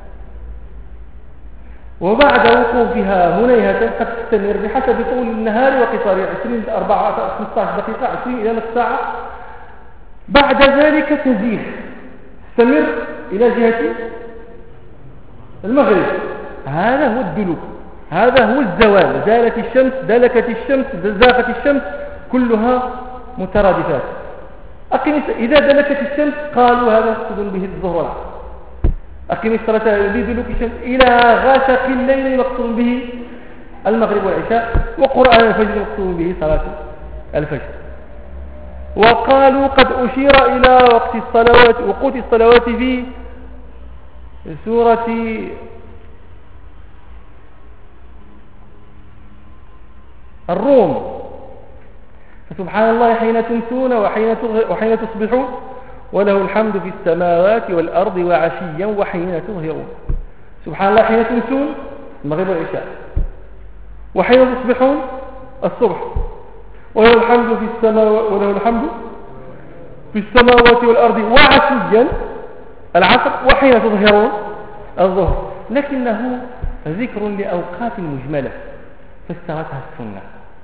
وبعد وقوفها هنيهة قد تستمر بحسب طول النهار وقصاره 20 4 15 دقيقة 20 إلى نصف ساعة. بعد ذلك تزيح، تستمر إلى جهة المغرب. هذا هو الدلوك، هذا هو الزوال. زالت الشمس، دلكت الشمس، زاغت الشمس، كلها مترادفات. إذا دلكت الشمس قالوا هذا مقصود به الظهر والعصر. أقم الصلاة لدلوك الشمس إلى غسق الليل مقصود به المغرب والعشاء، وقرآن الفجر مقصود به صلاة الفجر. وقالوا قد أشير إلى وقت الصلوات، وقوت الصلوات في سورة الروم: فسبحان الله حين تمسون وحين تصبحون وله الحمد في السماوات والأرض وعشيا وحين تظهرون. سبحان الله حين تمسون المغرب والعشاء، وحين تصبحون الصبح. وله الحمد في السماوات والأرض وعشيا العصر وحين تظهرون الظهر، لكنه ذكر لأوقات مجملة فاسترتها السنة.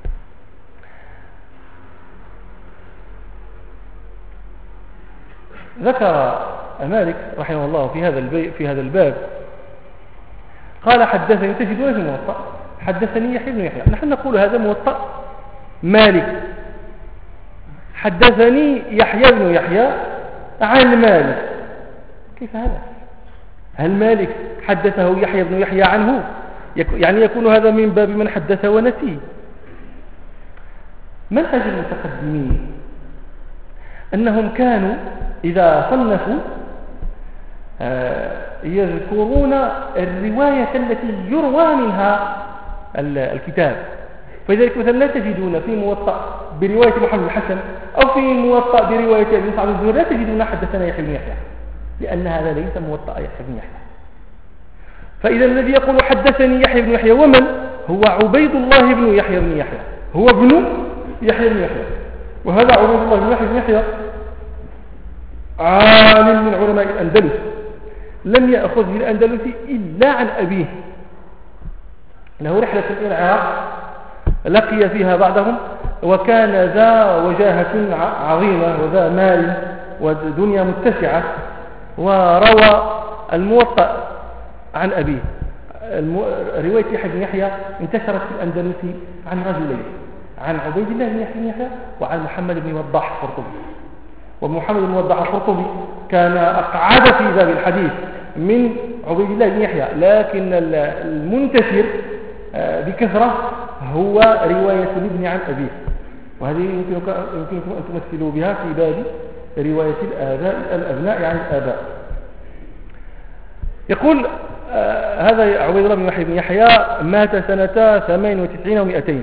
ذكر مالك رحمه الله في هذا الباب قال حدثني، تجدون في الموطأ حدثني يحيى بن يحيى، نحن نقول هذا موطأ مالك، حدثني يحيى بن يحيى عن مالك. كيف هذا؟ هل مالك حدثه يحيى بن يحيى عنه؟ يعني يكون هذا من باب من حدث ونسي. منهج المتقدمين أنهم كانوا إذا صنفوا يذكرون الرواية التي يروى منها الكتاب، فلذلك مثلا لا تجدون في موطأ برواية محمد الحسن أو في موطأ برواية ابن سعد الزهري لا تجدون حدثنا يحيى بن يحيى، لأن هذا ليس موطأ يحيى بن يحيى. فإذا الذي يقول حدثني يحيى بن يحيى ومن هو عبيد الله بن يحيى بن يحيى، هو ابن يحيى بن يحيى، وهذا عبيد الله بن يحيى بن يحيى عالم من علماء الأندلس، لم يأخذ في الأندلس إلا عن أبيه، له رحلة إلى العراق لقي فيها بعضهم، وكان ذا وجاهة عظيمة وذا مال ودنيا متسعة، وروى الموطأ عن أبيه. رواية يحيى بن يحيى انتشرت في الأندلس عن رجلين، عن عبيد الله بن يحيى بن يحيى وعن محمد بن وضاح القرطبي. ومحمد بن وضاح القرطبي كان أقعد في باب الحديث من عبيد الله بن يحيى، لكن المنتشر بكثرة هو رواية الابن عن أبيه، وهذه يمكنكم أن تمثلوا بها في باب رواية الأبناء عن الآباء. يقول هذا عبيد الله بن يحيى بن يحيى مات سنة 98 و200.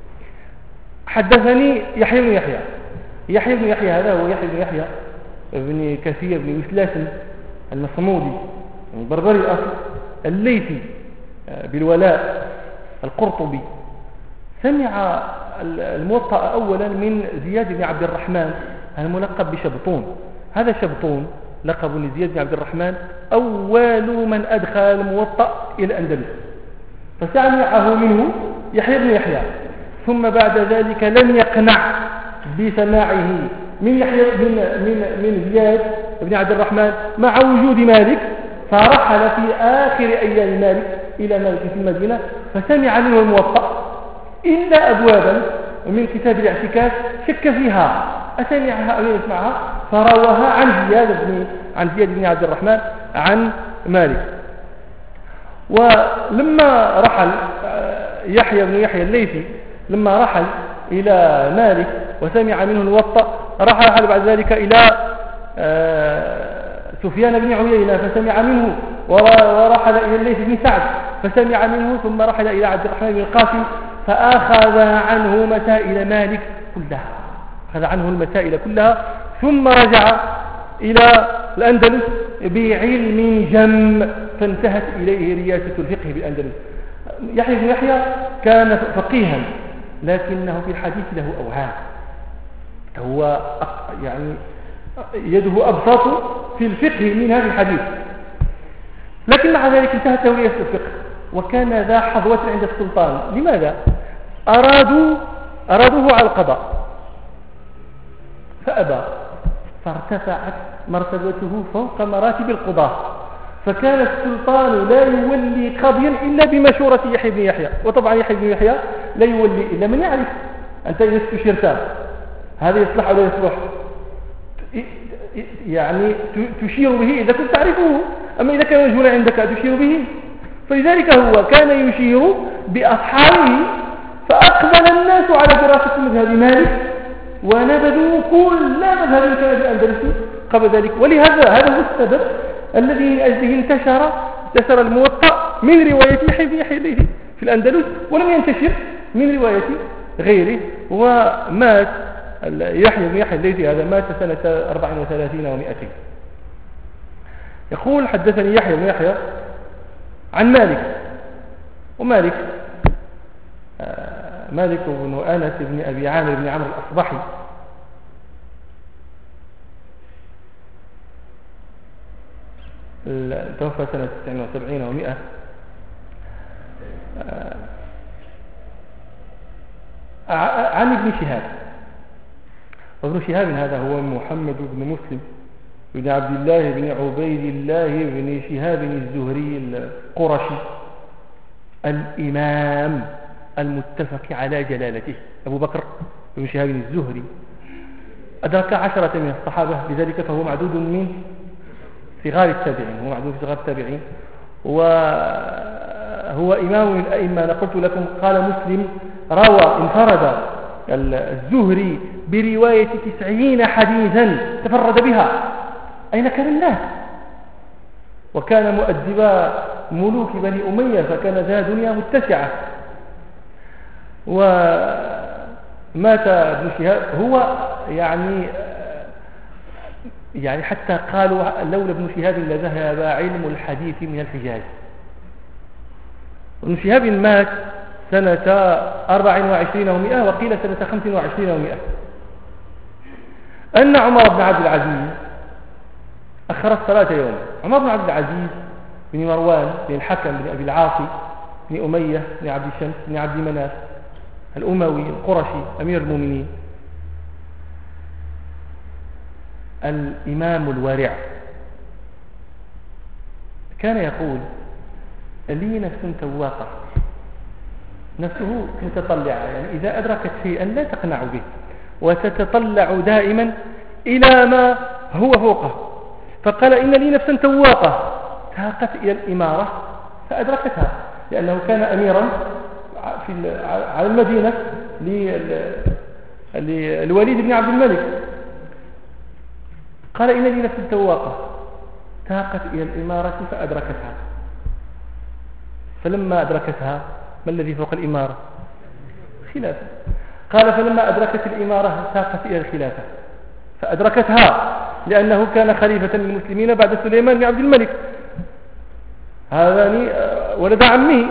حدثني يحيى بن يحيى، يحيى بن يحيى هذا هو يحيى بن يحيى بن كثير بن وسلاس المصمودي البربري الأصل الليثي بالولاء القرطبي. سمع الموطأ أولا من زياد بن عبد الرحمن الملقب بشبطون. هذا شبطون لقب لزياد بن عبد الرحمن أول من أدخل الموطأ إلى الأندلس، فسمعه منه يحيى بن يحيى، ثم بعد ذلك لم يقنع بسماعه من يحيى من زياد بن عبد الرحمن مع وجود مالك، فرحل في آخر أيام مالك إلى مالك في المدينة فسمع منه الموطأ إلا أبوابا من كتاب الاعتكاف شك فيها أسمعها أو يسمعها، فرواها عن زياد بن عبد الرحمن عن مالك. ولما رحل يحيى بن يحيى الليثي لما رحل إلى مالك وسمع منه الموطأ، رحل بعد ذلك إلى سفيان بن عيينة فسمع منه، ورحل إلى الليث بن سعد فسمع منه، ثم رحل إلى عبد الرحمن بن القاسم فأخذ عنه مسائل مالك كلها، أخذ عنه المسائل كلها، ثم رجع إلى الأندلس بعلم جم فانتهت إليه رياسة الفقه بالأندلس. يحيى بن يحيى كان فقيها لكنه في الحديث له أوهام، هو يعني يده أبسط في الفقه من هذا الحديث، لكن مع ذلك انتهت له رياسة الفقه، وكان ذا حظوة عند السلطان. لماذا؟ أرادوه على القضاء فأبى، فارتفعت مرتبته فوق مراتب القضاة، فكان السلطان لا يولي قاضيا إلا بمشورة يحيى بن يحيى. وطبعا يحيى بن يحيى لا يولي إلا من يعرف. أنت إذا استشرت هذا يصلح ولا يصلح يعني تشير به إذا كنت تعرفه، أما إذا كان مجهولا عندك تشير به. فلذلك هو كان يشير بأصحابه، فأقبل الناس على دراسة مذهب مالك ونبذوا كل مذهب كان في الأندلس قبل ذلك. ولهذا هذا هو السبب الذي من أجله انتشر الموطأ من رواية يحيى بن يحيى الليثي في الأندلس، ولم ينتشر من رواية غيره. ومات يحيى بن يحيى الليثي هذا مات سنة 34 و200. يقول حدثني يحيى بن يحيى عن مالك، ومالك مالك بن أنس بن أبي عامر بن عمرو الأصبحي توفى سنة 79 و100. عن ابن شهاب. وابن شهاب هذا هو محمد بن مسلم بن عبد الله بن عبيد الله بن شهاب الزهري القرشي الإمام المتفق على جلالته، أبو بكر بن شهاب الزهري، أدرك 10 من الصحابة، لذلك فهو معدود من صغار التابعين، هو معدود في صغار التابعين، وهو إمام الأئمة. أنا قلت لكم قال مسلم روى انفرد الزهري برواية 90 حديثا تفرد بها. أين كان الناس؟ وكان مؤدبا ملوك بني أمية، فكان ذا دنيا متسعة. ومات ابن شهاب، هو يعني حتى قالوا لولا ابن شهاب لذهب علم الحديث من الحجاز. ابن شهاب مات سنة 24 و100، وقيل سنة 25 و100. أن عمر بن عبد العزيز أخر الصلاة يوما. عمر بن عبد العزيز بن مروان بن الحكم بن أبي العاص بن أمية بن عبد الشمس بن عبد مناف الأموي القرشي أمير المؤمنين، الإمام الورع، كان يقول لي نفس تواقع، نفسه متطلعة، يعني إذا أدركت شيئا لا تقنع به وتتطلع دائما إلى ما هو فوقه. فقال إن لي نفسا تواقة تاقت إلى الإمارة فأدركتها، لأنه كان أميرا على المدينة للوليد بن عبد الملك. قال إن لي نفسا تواقة تاقت إلى الإمارة فأدركتها. فلما أدركتها، ما الذي فوق الإمارة؟ خلافة. قال فلما أدركت الإمارة ساقت إلى الخلافة فأدركتها، لأنه كان خليفة للمسلمين بعد سليمان بن عبد الملك، هذان ولد عمه.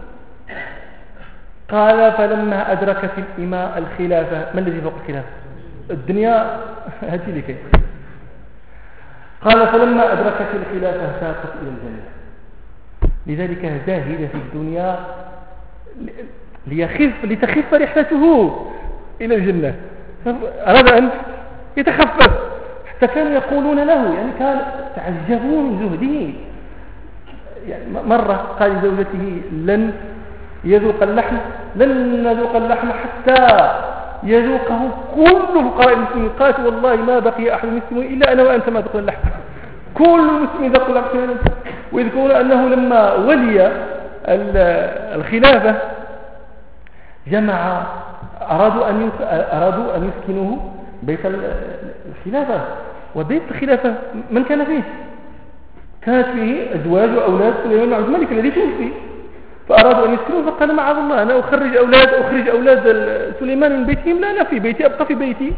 قال فلما أدركت الخلافة، ما الذي فوق الخلافة؟ الدنيا هاتي لكي. قال فلما أدركت الخلافة ساقت إلى الجنة. لذلك زاهد في الدنيا لتخف رحلته إلى الجنة، أراد أن يتخفف، حتى كانوا يقولون له، يعني كان تعجبون من زهده. يعني مرة قال لزوجته لن يذوق اللحم، لن نذوق اللحم حتى يذوقه كل فقراء المسلمين. قالت والله ما بقي أحد مسلم إلا أنا وأنت ما ذقنا اللحم، كل المسلمين ذقوا اللحم. ويذكرون أنه لما ولي الخلافة جمع، أرادوا أن يسكنوه بيت الخلافة. وبيت الخلافة من كان فيه؟ كانت فيه أزواج وأولاد سليمان بن عبد الملك الذي توفي، فأرادوا أن يسكنوه. فقال معاذ الله، أنا أخرج أولاد سليمان من بيتهم؟ لا، أنا في بيتي، أبقى في بيتي.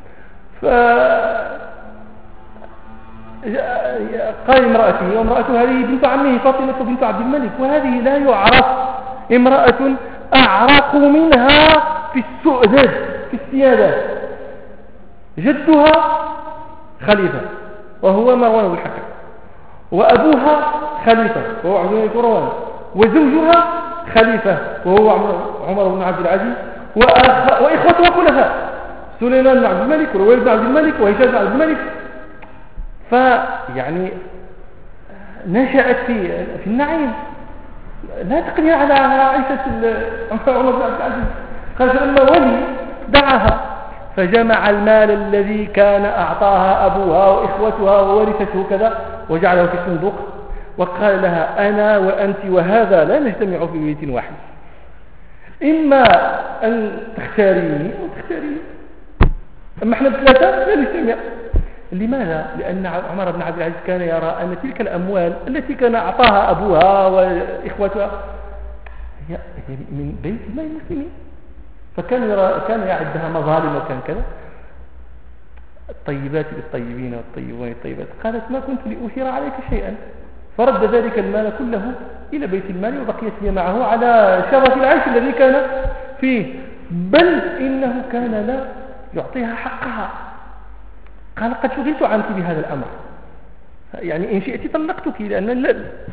قال امرأته، وامرأته هذه بنت عمه فاطمة بنت عبد الملك، وهذه لا يعرف امرأة أعرق منها في السؤدد في السيادة. جدها خليفة وهو مروان بن الحكم، وأبوها خليفة وهو عبد الملك مروان، وزوجها خليفة وهو عمر بن عبد العزيز، وإخوتها خلفاء، سليمان بن عبد الملك ورويل بن عبد الملك وهشام بن عبد الملك. فيعني نشأت في النعيم، لا تقدر على عيشة عمر بن عبد العزيز. قال فلما ولي دعاها فجمع المال الذي كان أعطاها أبوها وإخوتها وورثته كذا، وجعله في صندوق، وقال لها أنا وأنت وهذا لا نجتمع في بيت واحد، إما أن تختاريني أو تختاريني، أما احنا ثلاثة لا نجتمع. لماذا؟ لأن عمر بن عبد العزيز كان يرى أن تلك الأموال التي كان أعطاها أبوها وإخوتها هي من بيت المال المسلمين، فكان يعدها مظالم وكان كذا. الطيبات للطيبين والطيبون للطيبات. قالت ما كنت لأثير عليك شيئا، فرد ذلك المال كله إلى بيت المال، وبقيت هي معه على شرف العيش الذي كان فيه. بل إنه كان لا يعطيها حقها. قال قد شغلت عنك بهذا الأمر، يعني إن شئت طلقتك لأن لا.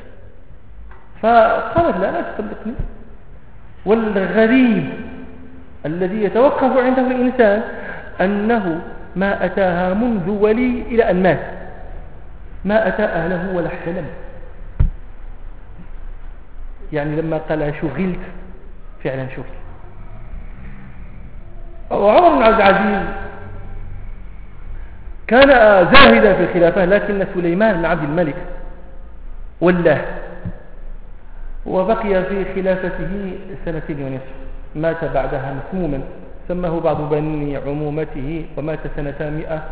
فقالت لا تطلقني. والغريب الذي يتوقف عنده الإنسان أنه ما أتاها منذ ولي إلى أن مات، ما أتى أهله ولا احتلم. يعني لما قال شغلت فعلا شغل. وعمر بن عبد العزيز كان زاهدا في الخلافة، لكن سليمان بن عبد الملك ولاه وبقي في خلافته 2 ونصف، مات بعدها مسموما، سماه بعض بني عمومته، ومات سنة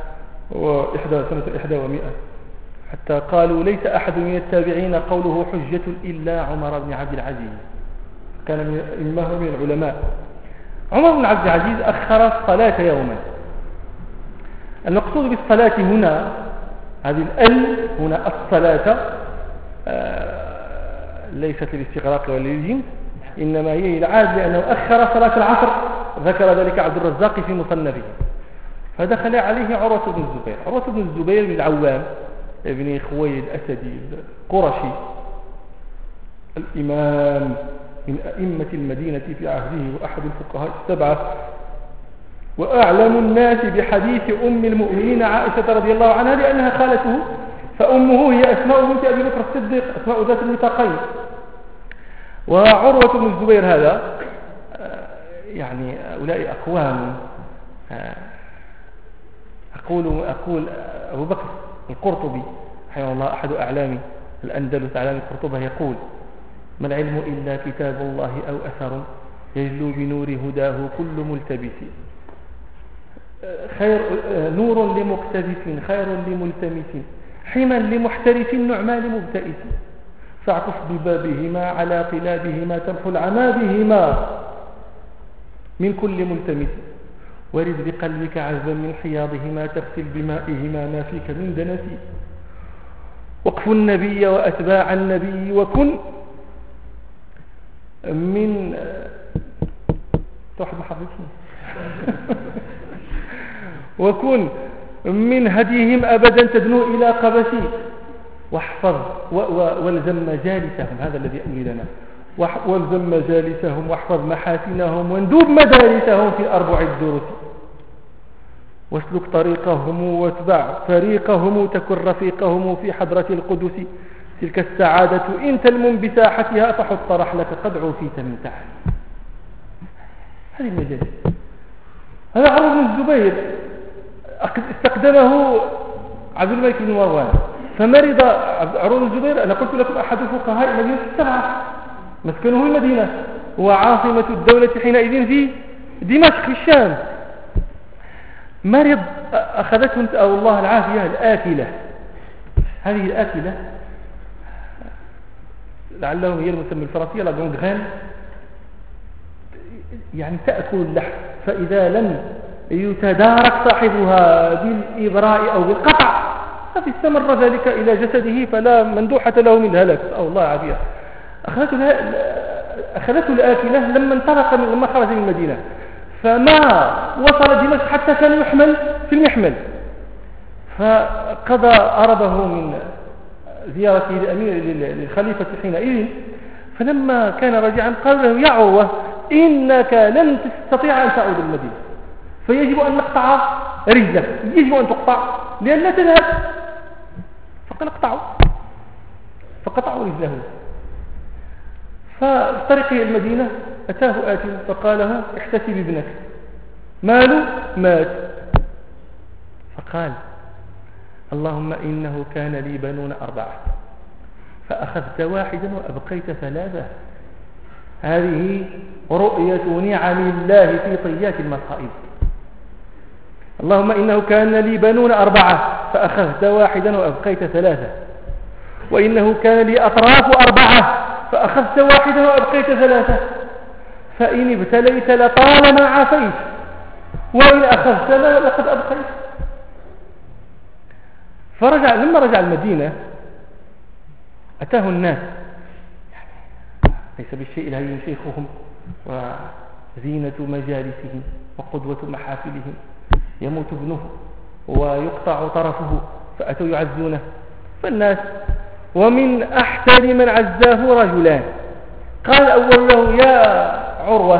100 حتى قالوا ليس أحد من التابعين قوله حجة إلا عمر بن عبد العزيز، كان من العلماء. عمر بن عبد العزيز أخر الصلاة يوما. المقصود بالصلاة هنا هذه هنا الصلاة ليست للاستغراق ولا للجنس، إنما هي العاد، لأنه أخر صلاة العصر، ذكر ذلك عبد الرزاق في مصنفه. فدخل عليه عروة بن الزبير. عروة بن الزبير بن العوام ابن خويلد الأسدي القرشي، الإمام من أئمة المدينة في عهده، وأحد الفقهاء 7، وأعلم الناس بحديث أم المؤمنين عائشة رضي الله عنها لأنها خالته، فأمه هي أسماء بنت أبي بكر الصديق، أسماء ذات النطاقين. وعروة بن الزبير هذا يعني هؤلاء أقوام، أقول أبو بكر القرطبي رحمه الله أحد أعلام الأندلس، أعلام القرطبة، يقول: ما العلم إلا كتاب الله أو أثر يجلو بنور هداه كل ملتبس، خير نور لمقتبس خير لملتمس، حما لمحترف نعما لمبتئس، فاعكف ببابهما على قلابهما تمحو العمى بهما من كل ملتمس، ورد بقلبك عذبا من حياضهما تغسل بمائهما ما فيك من دنس، وقف النبي وأتباع النبي وكن من وكن من هديهم أبدا تدنو إلى قبسي، واحفظ والزم مجالسهم، هذا الذي أريدنا، والزم مجالسهم واحفظ محاسنهم واندوب مدارسهم في أربع الدروس، واسلك طريقهم واتبع فريقهم تكن رفيقهم في حضرة القدس، تلك السعادة إن تلم بساحتها فحط رحلك قد عوفيت من تحت. هذه المجالس. هذا عمرو بن الزبير استقدمه عبد الملك بن مروان، فمرض عمرو بن الزبير. أنا قلت لكم أحد فقهاء المدينة 7، مسكنه المدينة، وعاصمة الدولة حينئذ في دمشق في الشام. مرض، أخذته أو الله العافية الآكلة. هذه الآكلة لعله هي المسمى الفرنسية لا غونغرين، يعني تأكل اللحم، فإذا لم يتدارك صاحبها بالإبراء أو بالقطع ففي استمر ذلك إلى جسده فلا مندوحة له من هلك أو الله عافية. أخذته الآكلة لما انطلق لما خرج من المدينة، فما وصل دمشق حتى كان يحمل في المحمل، فقضى أربه من زيارته للخليفة حينئذ. فلما كان راجعا قال له: يا عروة، إنك لن تستطيع أن تعود المدينة، فيجب أن نقطع رجلك، يجب أن تقطع لأن لا تذهب. فقال: اقطعوا، فقطعوا رجله. ففي طريقه المدينة أتاه آتي فقال له: احتسب ابنك، ماله؟ مات. فقال: اللهم إنه كان لي بنون 4 فأخذت واحدا وأبقيت 3. هذه رؤية نعم الله في طيات المصائب. اللهم إنه كان لي بنون 4 فأخذت واحدا وأبقيت 3، وإنه كان لي أطراف 4 فأخذت واحدا وأبقيت 3، فإن ابتليت لطالما عافيت، وإن أخذت لقد أبقيت. لما رجع المدينة أتاه الناس، ليس بالشيء الهين شيخهم زينة مجالسهم وقدوة محافلهم، يموت ابنه ويقطع طرفه فأتوا يعزونه. فالناس ومن أحسن من عزاه رجلان. قال الأول له: يا عروة،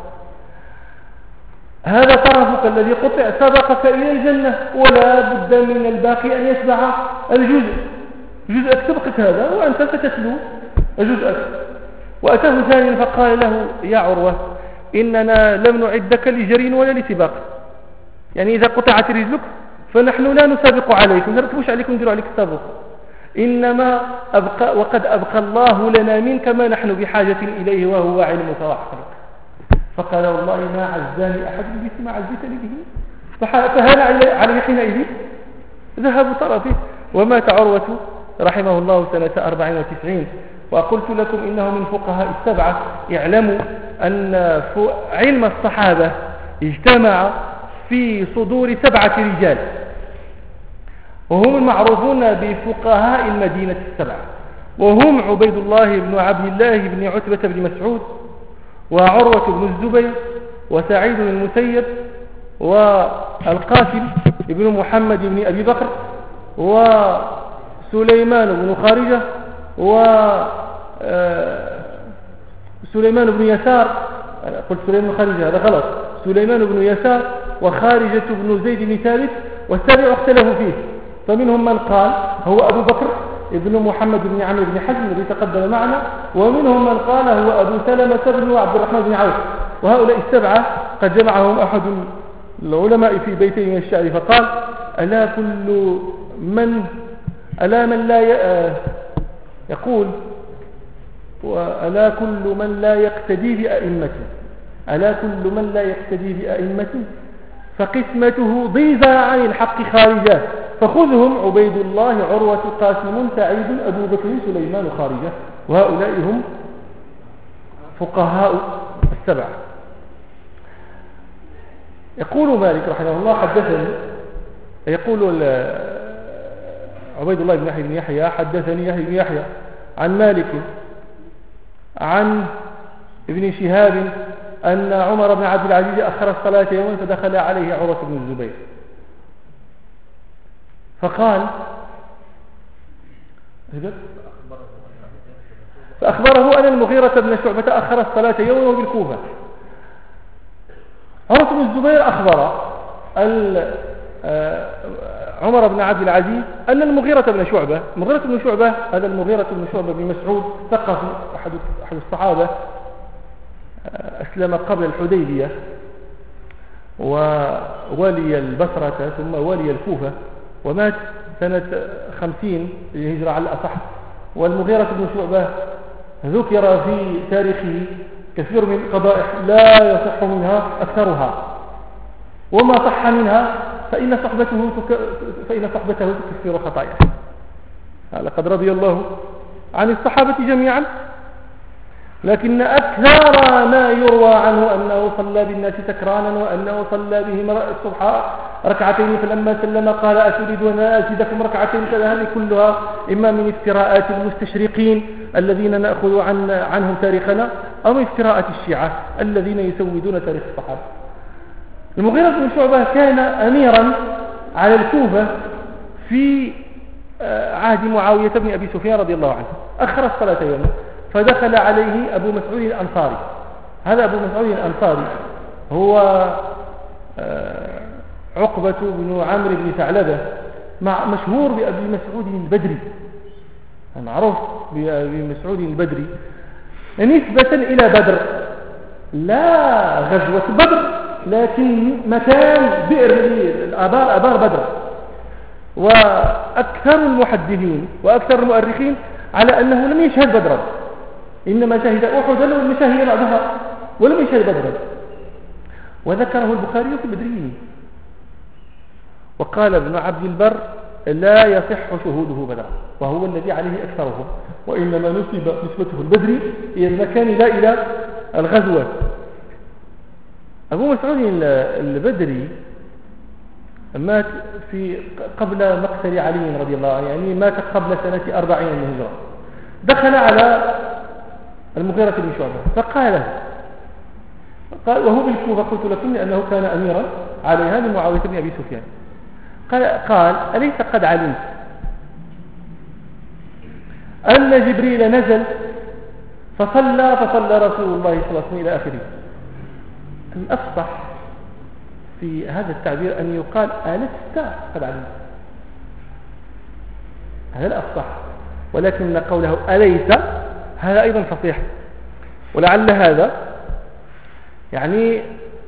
هذا طرفك الذي قطع سبقك إلى الجنة، ولا بد من الباقي أن يتبع الجزء، جزءك سبقك هذا وأنت ستتلو جزءك. وأتاه ثاني فقال له: يا عروة، إننا لم نعدك لجري ولا لسباق، يعني إذا قطعت رجلك فنحن لا نسابق عليك، ما نركبش عليك وندير عليك السابق، إنما وقد أبقى الله لنا منك ما نحن بحاجة إليه وهو علمك وعقلك. فقال: والله ما عزاني أحد بمثل ما عزيتني به. فهان عليه حينئذ ذهب طرفه. ومات عروة رحمه الله سنة 94. وقلت لكم إنه من فقهاء السبعة. اعلموا أن علم الصحابة اجتمع في صدور 7 رجال، وهم المعروفون بفقهاء المدينة السبعة، وهم عبيد الله بن عبد الله بن عتبة بن مسعود، وعروة بن الزبير، وسعيد بن المسيب، والقاسم بن محمد بن أبي بكر، وسليمان بن خارجة، وسليمان بن يسار. قلت سليمان بن خارجة، هذا غلط، سليمان بن يسار، وخارجة بن زيد بن ثابت. والسابع اختلفوا فيه، فمنهم من قال هو أبو بكر ابن محمد بن عمرو بن حزم الذي تقدم معنا، ومنهم من قال هو أبو سلمة بن عبد الرحمن بن عوف. وهؤلاء السبعة قد جمعهم أحد العلماء في بيتين من الشعر فقال: ألا من لا يقول وألا كل من لا يقتدي بأئمته، ألا كل من لا يقتدي بأئمته فقسمته ضيزى عن الحق خارجة، فخذهم عبيد الله، عروة، قاسم، سعيد، أبو بكر، سليمان، خارجة. وهؤلاء هم فقهاء السبعة. يقول مالك رحمه الله: حدثني، يقول عبيد الله بن يحيى حدثني يحيى بن يحيى عن مالك عن ابن شهاب أن عمر بن عبد العزيز أخر الصلاة يوما فدخل عليه عروة بن الزبير فقال فأخبره أن المغيرة بن شعبة أخر الصلاة يوما بالكوفة. عروة بن الزبير أخبر عمر بن عبد العزيز أن المغيرة بن شعبة، هذا المغيرة بن شعبة بن مسعود ثقفي أحد الصحابة، أسلم قبل الحديبية وولي البصرة ثم ولي الكوفة، ومات سنة 50 للهجرة على الأصح. والمغيرة بن شعبة ذكر في تاريخه كثير من القبائح لا يصح منها أكثرها، وما صح منها فإن صحبته تكفر خطاياه. لقد رضي الله عن الصحابة جميعا، لكن أكثر ما يروى عنه أنه صلى بالناس سكرانا، وأنه صلى بهم الصبح ركعتين فلما سلم قال: أتريد أن أزيدكم ركعتين؟ هذه كلها إما من افتراءات المستشرقين الذين نأخذ عنهم تاريخنا، أو من افتراءات الشيعة الذين يسودون تاريخ الصحابة. المغيرة بن شعبة كان أميرا على الكوفة في عهد معاوية بن أبي سفيان رضي الله عنه. أخر الصلاة يوما فدخل عليه أبو مسعود الأنصاري. هذا أبو مسعود الأنصاري هو عقبة بن عمرو بن ثعلبة، مشهور بأبي مسعود البدري، معروف بأبي مسعود البدري نسبة إلى بدر، لا غزوة بدر، لكن مكان بئر أبار بدر. وأكثر المحدثين وأكثر المؤرخين على أنه لم يشهد بدرا، إنما شهد أحدا ولم يشهد بعدها ولم يشهد بدرا. وذكره البخاري في البدريين. وقال ابن عبد البر: لا يصح شهوده بدرا، وهو الذي عليه أكثرهم، وإنما نسبته البدري إلى المكان لا إلى الغزوة. أبو مسعود البدري مات قبل مقتل علي رضي الله عنه، يعني مات قبل سنة 40 من الهجرة. دخل على المغيرة بن شعبة فقال قال وهو بالكوفة، قلت لكم أنه كان أميرا عليها لمعاوية بن أبي سفيان. قال أليس قد علمت أن جبريل نزل فصلى رسول الله صلى الله عليه وسلم إلى آخره. الأفصح في هذا التعبير أن يقال ألست قد علمت، هذا الأفصح، ولكن قوله أليس هذا أيضا فصيح. ولعل هذا يعني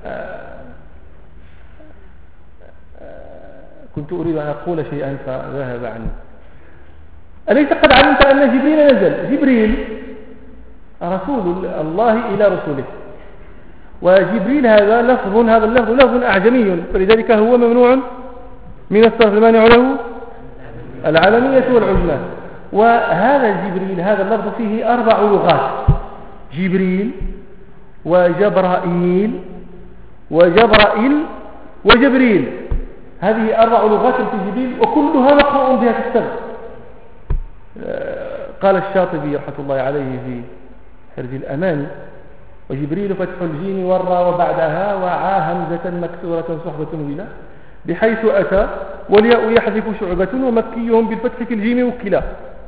كنت أريد أن أقول شيئا فذهب عني. أليس قد علمت أن جبريل نزل؟ جبريل رسول الله إلى رسوله، وجبريل هذا اللفظ لفظ أعجمي، فلذلك هو ممنوع من الصرف، المانع له العالمية والعجمة. وهذا جبريل هذا اللفظ فيه 4 لغات: جبريل وجبرائيل وجبريل. هذه 4 لغات في جبريل، وكلها مقروء بها في السبع. قال الشاطبي رحمة الله عليه في حرز الأمان: وجبريل فتح الجيم والراء وبعدها وعا همزة مكسورة صحبة بلا بحيث أتى، والياء يحذف شعبة ومكيهم بالفتح في الجيم وكلا.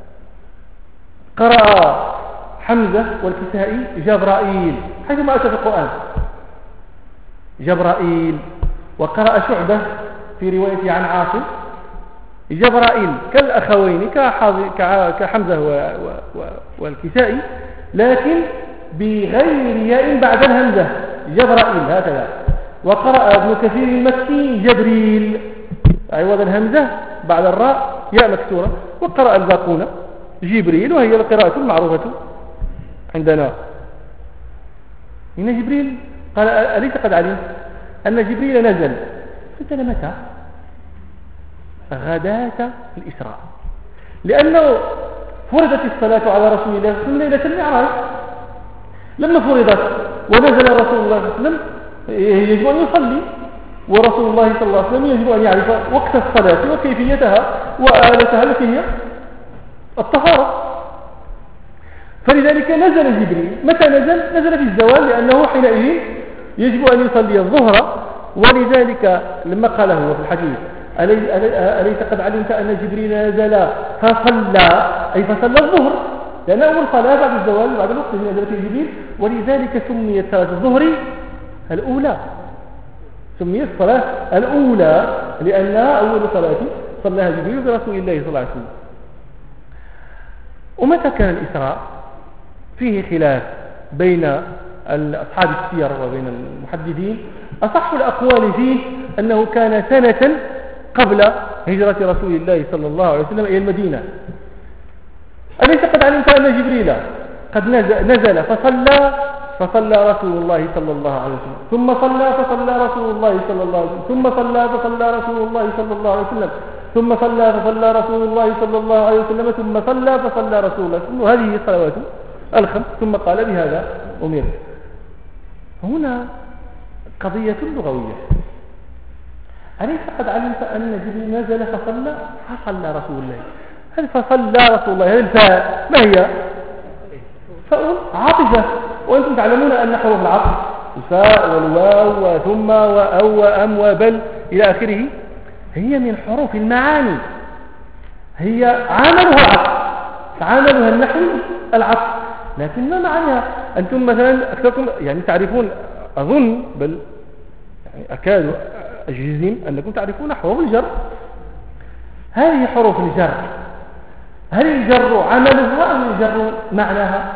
قرأ حمزة والكسائي جبرائيل حيثما أتى في القرآن جبرائيل، وقرأ شعبة في رواية عن عاصم جبرائيل كالأخوين كحمزة والكسائي، لكن بغير ياء بعد الهمزة جبرائيل هكذا. وقرأ ابن كثير المكي جبريل عوض الهمزة بعد الراء ياء مكسورة. وقرأ الباقون جبريل، وهي القراءة المعروفة عندنا. إن جبريل قال أليس قد علمت أن جبريل نزل متى؟ غداة الإسراء، لأنه فرضت الصلاة على رسول الله صلى الله عليه وسلم ليلة المعراج. لما فرضت ونزل رسول الله صلى الله عليه وسلم يجب أن يصلي، ورسول الله صلى الله عليه وسلم يجب أن يعرف وقت الصلاة وكيفيتها وآلتها التي هي الطهارة. فلذلك نزل جبريل. متى نزل في الزوال، لأنه حينئذ يجب أن يصلي الظهر. ولذلك لما قاله في الحديث أليس قد علمت أن جبريل نزل فصلى، أي فصلى الظهر، لأن أول صلاة بعد الزوال بعد الوقت نزل فيه جبريل. ولذلك سميت صلاة الظهر الأولى، سميت الصلاة الأولى لأنها أول صلاة صلاها جبريل برسول الله صلى الله عليه وسلم. ومتى كان الإسراء؟ فيه خلاف بين أصحاب السير وبين المحدثين. أصح الأقوال فيه أنه كان سنة قبل هجرة رسول الله صلى الله عليه وسلم إلى المدينة. أليس قد علمت أن جبريل قد نزل فصلى رسول الله صلى الله عليه وسلم، ثم فصلى رسول الله صلى الله عليه وسلم، ثم فصلى رسول الله صلى الله عليه وسلم، ثم فصلى رسول الله صلى الله عليه وسلم، ثم فصلى رسول الله. كل هذه الصلوات الخمس. ثم قال بهذا أمرت. هنا قضية لغوية. أليس قد علمت أن جبريل نزل فصلى رسول الله؟ هل فصلى رسول الله هذه الفاء ما هي؟ فاء عاطفة، وأنتم تعلمون أن حروف العطف الفاء والواو وثم وأو وأم وبل إلى آخره هي من حروف المعاني، هي عاملها العطف، عاملها النحو العطف، لكن ما معناها؟ أنتم مثلا أكثركم يعني تعرفون، أظن بل يعني أكاد أجزم أنكم تعرفون حروف الجر. هذه حروف الجر، هل الجر عملها أم الجر معناها؟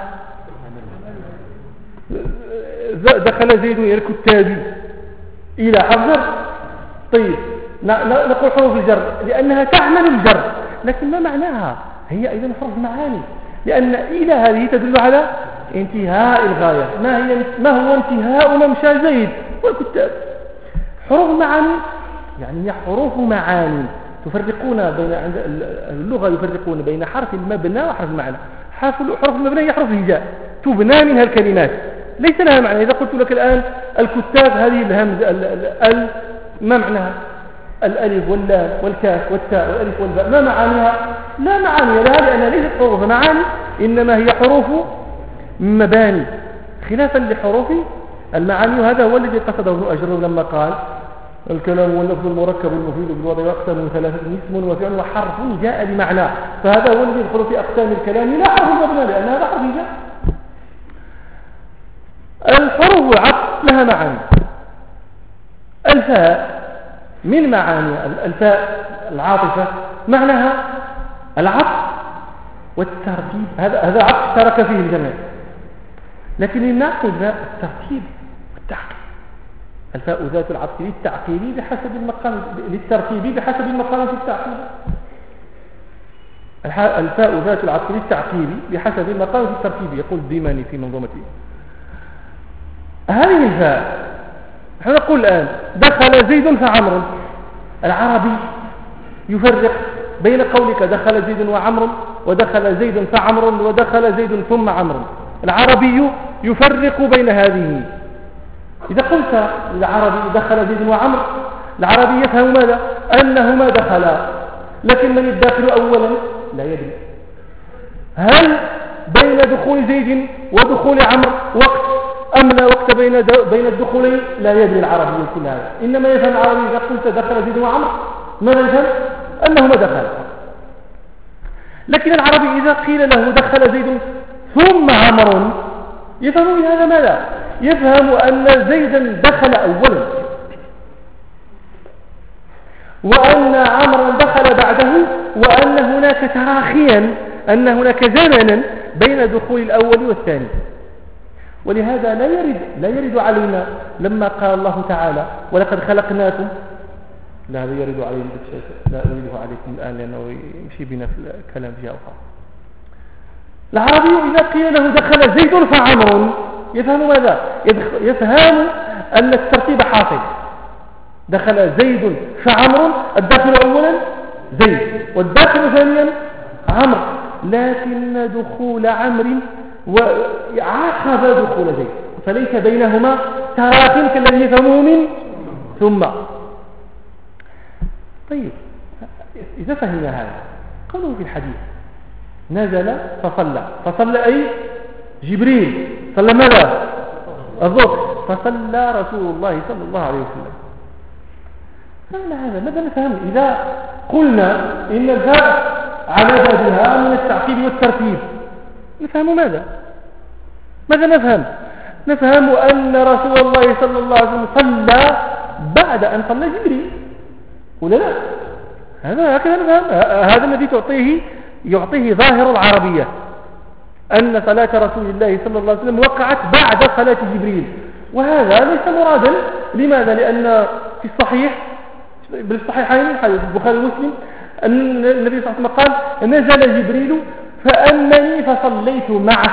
دخل زيد إلى الكتاب إلى حفظ. طيب نقول حروف الجر لأنها تعمل الجر، لكن ما معناها؟ هي أيضا حروف معاني، لأن إلى هذه تدل على انتهاء الغاية. ما هو انتهاء ممشى زيد والكتاب؟ حروف معاني، يعني هي حروف معاني. تفرقون بين عند اللغة يفرقون بين حرف المبنى وحرف المعنى. حرف المبنى هي حرف الهجاء تبنى منها الكلمات، ليس لها معنى. إذا قلت لك الآن الكتاب، هذه الهمزة ما معناها؟ الألف واللام والكاف والتاء والألف والباء ما معانيها؟ لا معاني لها، لأنها ليست حروف معاني، إنما هي حروف مباني، خلافا لحروف المعاني، وهذا هو الذي قصده ابن أجر لما قال الكلام واللفظ المركب المفيد بالوضع يقسم ثلاثة اسم وفعل وحرف جاء بمعنى، فهذا هو الذي يدخل في أقسام الكلام لا حرف مبنى لأن هذا حرف جاء. الحروف العطف لها معاني. الفاء من معاني الفاء العاطفة معناها العطف والترتيب، هذا عطف اشترك فيه الجميع، لكن نأخذ الترتيب والتعقيب. الفاء ذات العطف للتعقيب بحسب المقام، للترتيب بحسب المقام في التعقيب. الفاء ذات العطف للتعقيب بحسب المقام في الترتيب، يقول الديماني في منظومته. هذه الفاء نحن نقول الآن دخل زيد فعمر. العربي يفرق بين قولك دخل زيد وعمر ودخل زيد فعمر ودخل زيد ثم عمرو. العربي يفرق بين هذه. إذا قلت العربي دخل زيد وعمر، العربي يفهم ماذا؟ أنهما دخلا، لكن من الداخل أولا لا يدري. هل بين دخول زيد ودخول عمرو وقت أم لا وقت بين الدخولين؟ لا يدري العربي كل هذا. إنما يفهم العربي إذا قلت دخل زيد وعمرو ماذا يفهم؟ أنهما دخلا. لكن العربي إذا قيل له دخل زيد ثم عمرو يفهم هذا ماذا؟ يفهم أن زيدا دخل أولا وأن عمرا دخل بعده، وأن هناك تراخيا، أن هناك زمنا بين دخول الأول والثاني. ولهذا لا يرد علينا لما قال الله تعالى ولقد خلقناكم، لا هذا يرد علينا، لا أريده عليكم الآن لأنه يمشي بنا في الكلام في أوقات. العربي إذا قيل له دخل زيد فعمر يفهم ماذا؟ يفهم أن الترتيب حاصل. دخل زيد فعمر، الداخل أولا زيد والداخل ثانيا عمرو، لكن دخول عمرو وعاقب دخول زيد، فليس بينهما تراخٍ كالذي يفهمه من ثم. طيب إذا فهمنا هذا قالوا في الحديث نزل فصلى أي جبريل صلى ماذا؟ الظهر، فصلى رسول الله صلى الله عليه وسلم. هذا ماذا نفهم إذا قلنا إن الفاء على بابها من التعقيب والترتيب؟ نفهم ماذا نفهم؟ نفهم أن رسول الله صلى الله عليه وسلم صلى بعد أن صلى جبريل ولا لا؟ هكذا نفهم. هذا الذي يعطيه ظاهر العربية، أن صلاة رسول الله صلى الله عليه وسلم وقعت بعد صلاة جبريل، وهذا ليس مرادا. لماذا؟ لأن في الصحيح بالصحيحين حديث البخاري ومسلم أن النبي صلى الله عليه وسلم قال نزل جبريل فأنني فصليت معه.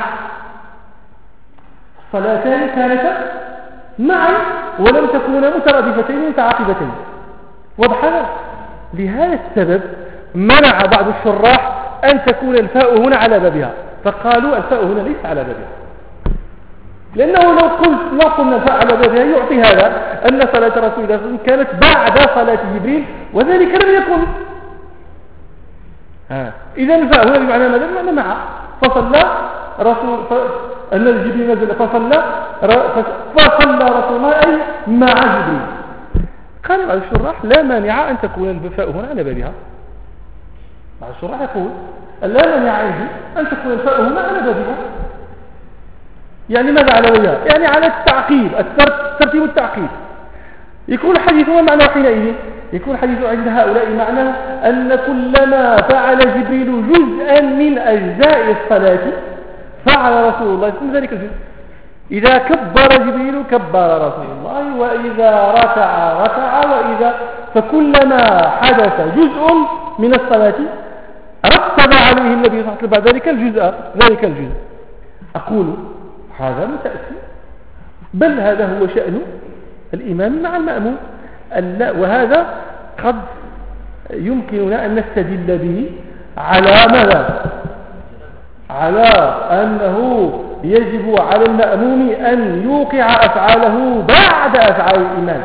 الصلاتان كانتا معا ولم تكونا مترادفتين متعاقبتين. واضح؟ لهذا السبب منع بعض الشراح أن تكون الفاء هنا على بابها، فقالوا الفاء هنا ليس على بابها، لأنه لو قلنا الفاء على بابها يعطي هذا أن صلاة رسول الله صلى الله عليه وسلم كانت بعد صلاة جبريل، وذلك لم يكن. إذا الفاء هنا بمعنى ماذا؟ بمعنى مع. فصلى رسول أن الجبريل نزل فصلى رسول الله أي مع جبريل. قال بعض الشراح لا مانع أن تكون الفاء هنا على بابها. بعض الشراح يقول لا مانع أن تكون الفاء هنا على بابها، يعني ماذا على بابها؟ يعني على التعقيب، الترتيب التعقيب. يكون الحديث ما معناه حينئذ؟ يكون الحديث عند هؤلاء معناه أن كلما فعل جبريل جزءا من أجزاء الصلاة فعل رسول الله صلى الله عليه وسلم ذلك الجزء. إذا كبر جبريل كبر رسول الله، وإذا ركع فكلما حدث جزء من الصلاة رتب عليه النبي صلى الله عليه وسلم بعد ذلك الجزء. أقول هذا متأثر، بل هذا هو شأن الإمام مع المأموم، وهذا قد يمكننا أن نستدل به على ماذا؟ على أنه يجب على المأموم أن يوقع أفعاله بعد أفعال الإمام.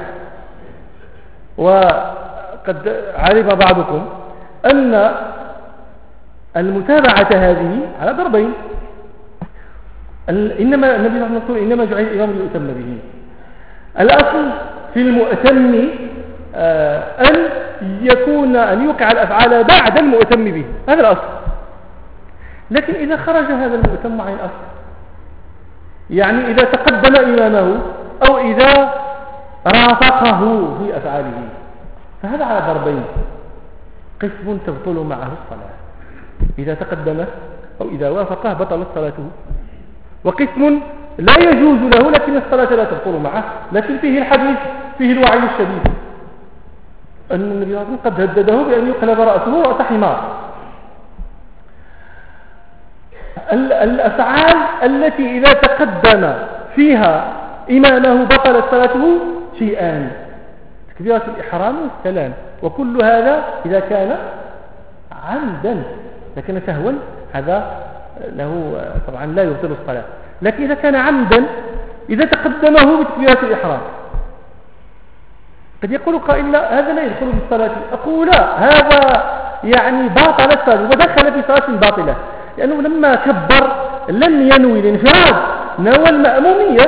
وقد علم بعضكم أن المتابعة هذه على ضربين. إنما النبي صلى الله عليه وسلم إنما جعل الإمام ليؤتم به، الأصل في المؤتم أن يوقع الأفعال بعد المؤتم به، هذا الأصل. لكن إذا خرج هذا المؤتم عن الأصل، يعني إذا تقدم إمامه أو إذا رافقه في أفعاله، فهذا على ضربين: قسم تبطل معه الصلاة إذا تقدمه أو إذا وافقه بطلت صلاته، وقسم لا يجوز له لكن الصلاة لا تبطل معه، لكن فيه الحديث، فيه الوعي الشديد أن النبي صلى الله عليه وسلم قد هدده بأن يقلب رأسه رأس حمار. الأفعال التي إذا تقدم فيها إمامه بطلت صلاته شيئان: تكبيرة الإحرام والسلام، وكل هذا إذا كان عمدا. إذا كان سهوا هذا له طبعا لا يبطل الصلاة، لكن إذا كان عمدا إذا تقدمه بتكبيرة الإحرام، قد يقول قائل لا هذا لا يدخل في الصلاة. أقول لا، هذا يعني باطل الصلاة ودخل في صلاة باطلة، لأنه لما كبر لم ينوي الانفراد، نوى المأمومية،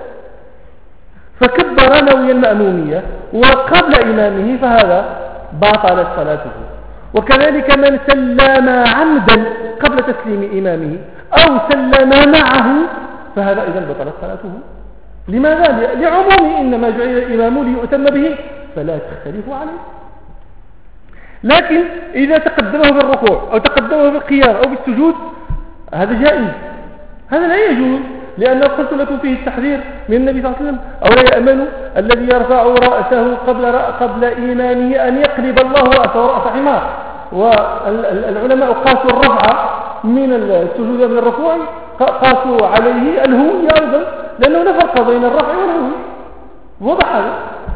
فكبر نوي المأمومية وقبل إمامه، فهذا باطل صلاته. وكذلك من سلم عمدا قبل تسليم إمامه أو سلم معه، فهذا إذن بطلت صلاته. لماذا؟ لعموم إنما جعل الإمام ليؤتم به، فلا تختلفوا عليه. لكن إذا تقدمه بالركوع أو تقدمه بالقيام أو بالسجود هذا جائز، هذا لا يجوز، لأنه قلت لكم فيه التحذير من النبي صلى الله عليه وسلم: أو لا يأمن الذي يرفع رأسه قبل إيمانه أن يقلب الله رأسه رأس حمار. والعلماء قاسوا الرفع من السجود من الركوع، قاسوا عليه الهوية أيضا، لأنه لا فرق بين الرفع والهوية، وضح هذا.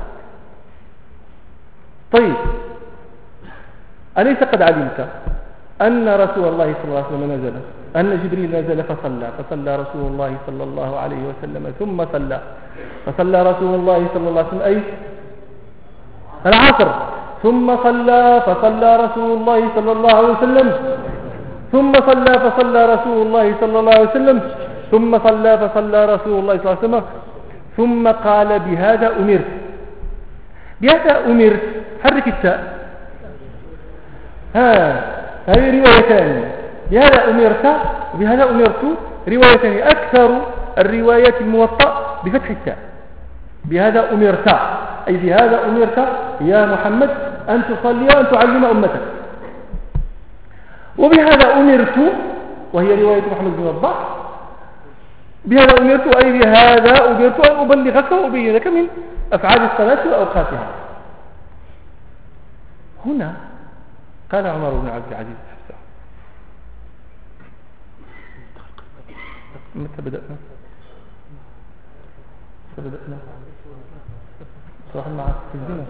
طيب، أليس قد علمت أن رسول الله صلى الله عليه وسلم نزل، أن جبريل نزل فصلى رسول الله صلى الله عليه وسلم ثم فصلى رسول الله صلى الله عليه وسلم أي العصر، ثم فصلى رسول الله صلى الله عليه وسلم، ثم فصلى رسول الله صلى الله عليه وسلم، ثم فصلى رسول الله صلى الله عليه وسلم، ثم قال: بهذا أمرت. حرك التاء، هذه روايتان: بهذا أمرت وبهذا أمرت، روايتان. أكثر الروايات الموطأ بفتح التاء: بهذا أمرت، أي بهذا أمرت يا محمد أن تصلي وأن تعلم أمتك. وبهذا أمرت، وهي رواية محمد بن وضاح: بهذا أمرت أي بهذا أمرت أن أبلغك وأبين لك من أفعال الصلاة وأوقاتها. هنا قال عمر بن عبد العزيز: متى بدأنا؟ صراحة مع التسجيل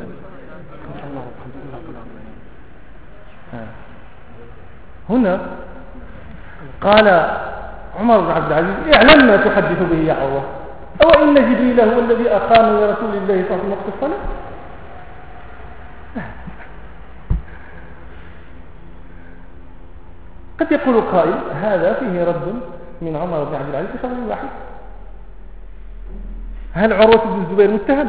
هنا قال عمر بن عبد العزيز: اعلم ما تحدث به يا عروة، أو إن جبريل هو الذي أقام لرسول الله صلى الله عليه وسلم وقت الصلاة؟ قد يقول قائل: هذا فيه رد من عمر بن عبد العزيز بشرط واحد. هل عروة بن الزبير متهم؟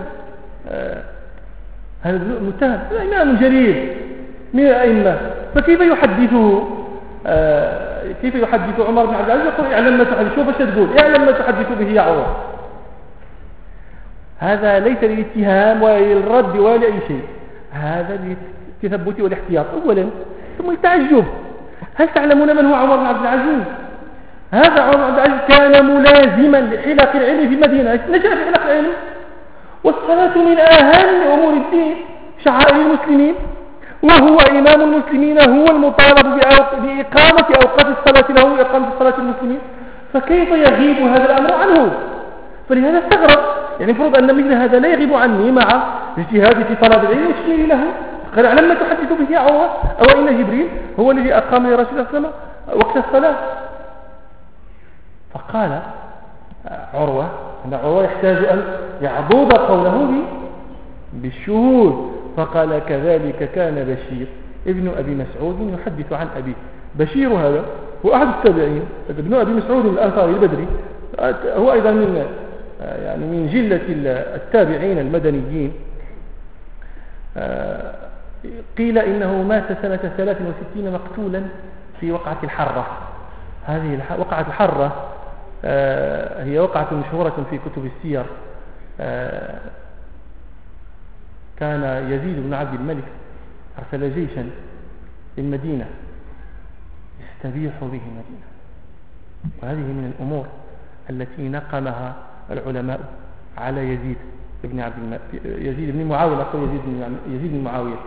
هذا متهم، إمام جليل من الأئمة، فكيف يحدثه كيف يحدث عمر بن عبد العزيز؟ يقول: اعلم ما تحدث. شوف ايش تقول: اعلم ما تحدث به يا عروة. هذا ليس للاتهام ولا للرد ولا لأي شيء، هذا للتثبت والاحتياط أولا، ثم التعجب: هل تعلمون من هو عمر بن عبد العزيز؟ هذا عمر بن عبد العزيز كان ملازما لحلق العلم في المدينة، نشأ في حلق العلم، والصلاة من أهم أمور الدين، شعائر المسلمين، وهو إمام المسلمين، هو المطالب بإقامة أوقات الصلاة له وإقامة الصلاة المسلمين، فكيف يغيب هذا الأمر عنه؟ فلهذا استغرب، يعني المفروض أن مثل هذا لا يغيب عني مع اجتهادي في طلب العلم وتشميلي له. قال: اعلم ما تحدث به يا عروة، أو إن جبريل هو الذي أقام لرسول الله صلى الله عليه وسلم وقت الصلاة. فقال عروة أن عروة يحتاج أن يعضد قوله بالشهود، فقال: كذلك كان بشير ابن أبي مسعود يحدث عن أبيه. بشير هذا هو أحد التابعين، ابن أبي مسعود الأنصاري البدري، هو أيضا من يعني من جلة التابعين المدنيين، قيل إنه مات سنة 63 مقتولا في وقعة الحرة. هذه وقعة الحرة هي وقعة مشهورة في كتب السير. كان يزيد بن عبد الملك أرسل جيشا للمدينة يستبيح به المدينة، وهذه من الأمور التي نقمها العلماء على يزيد بن معاوية. يزيد بن معاوية.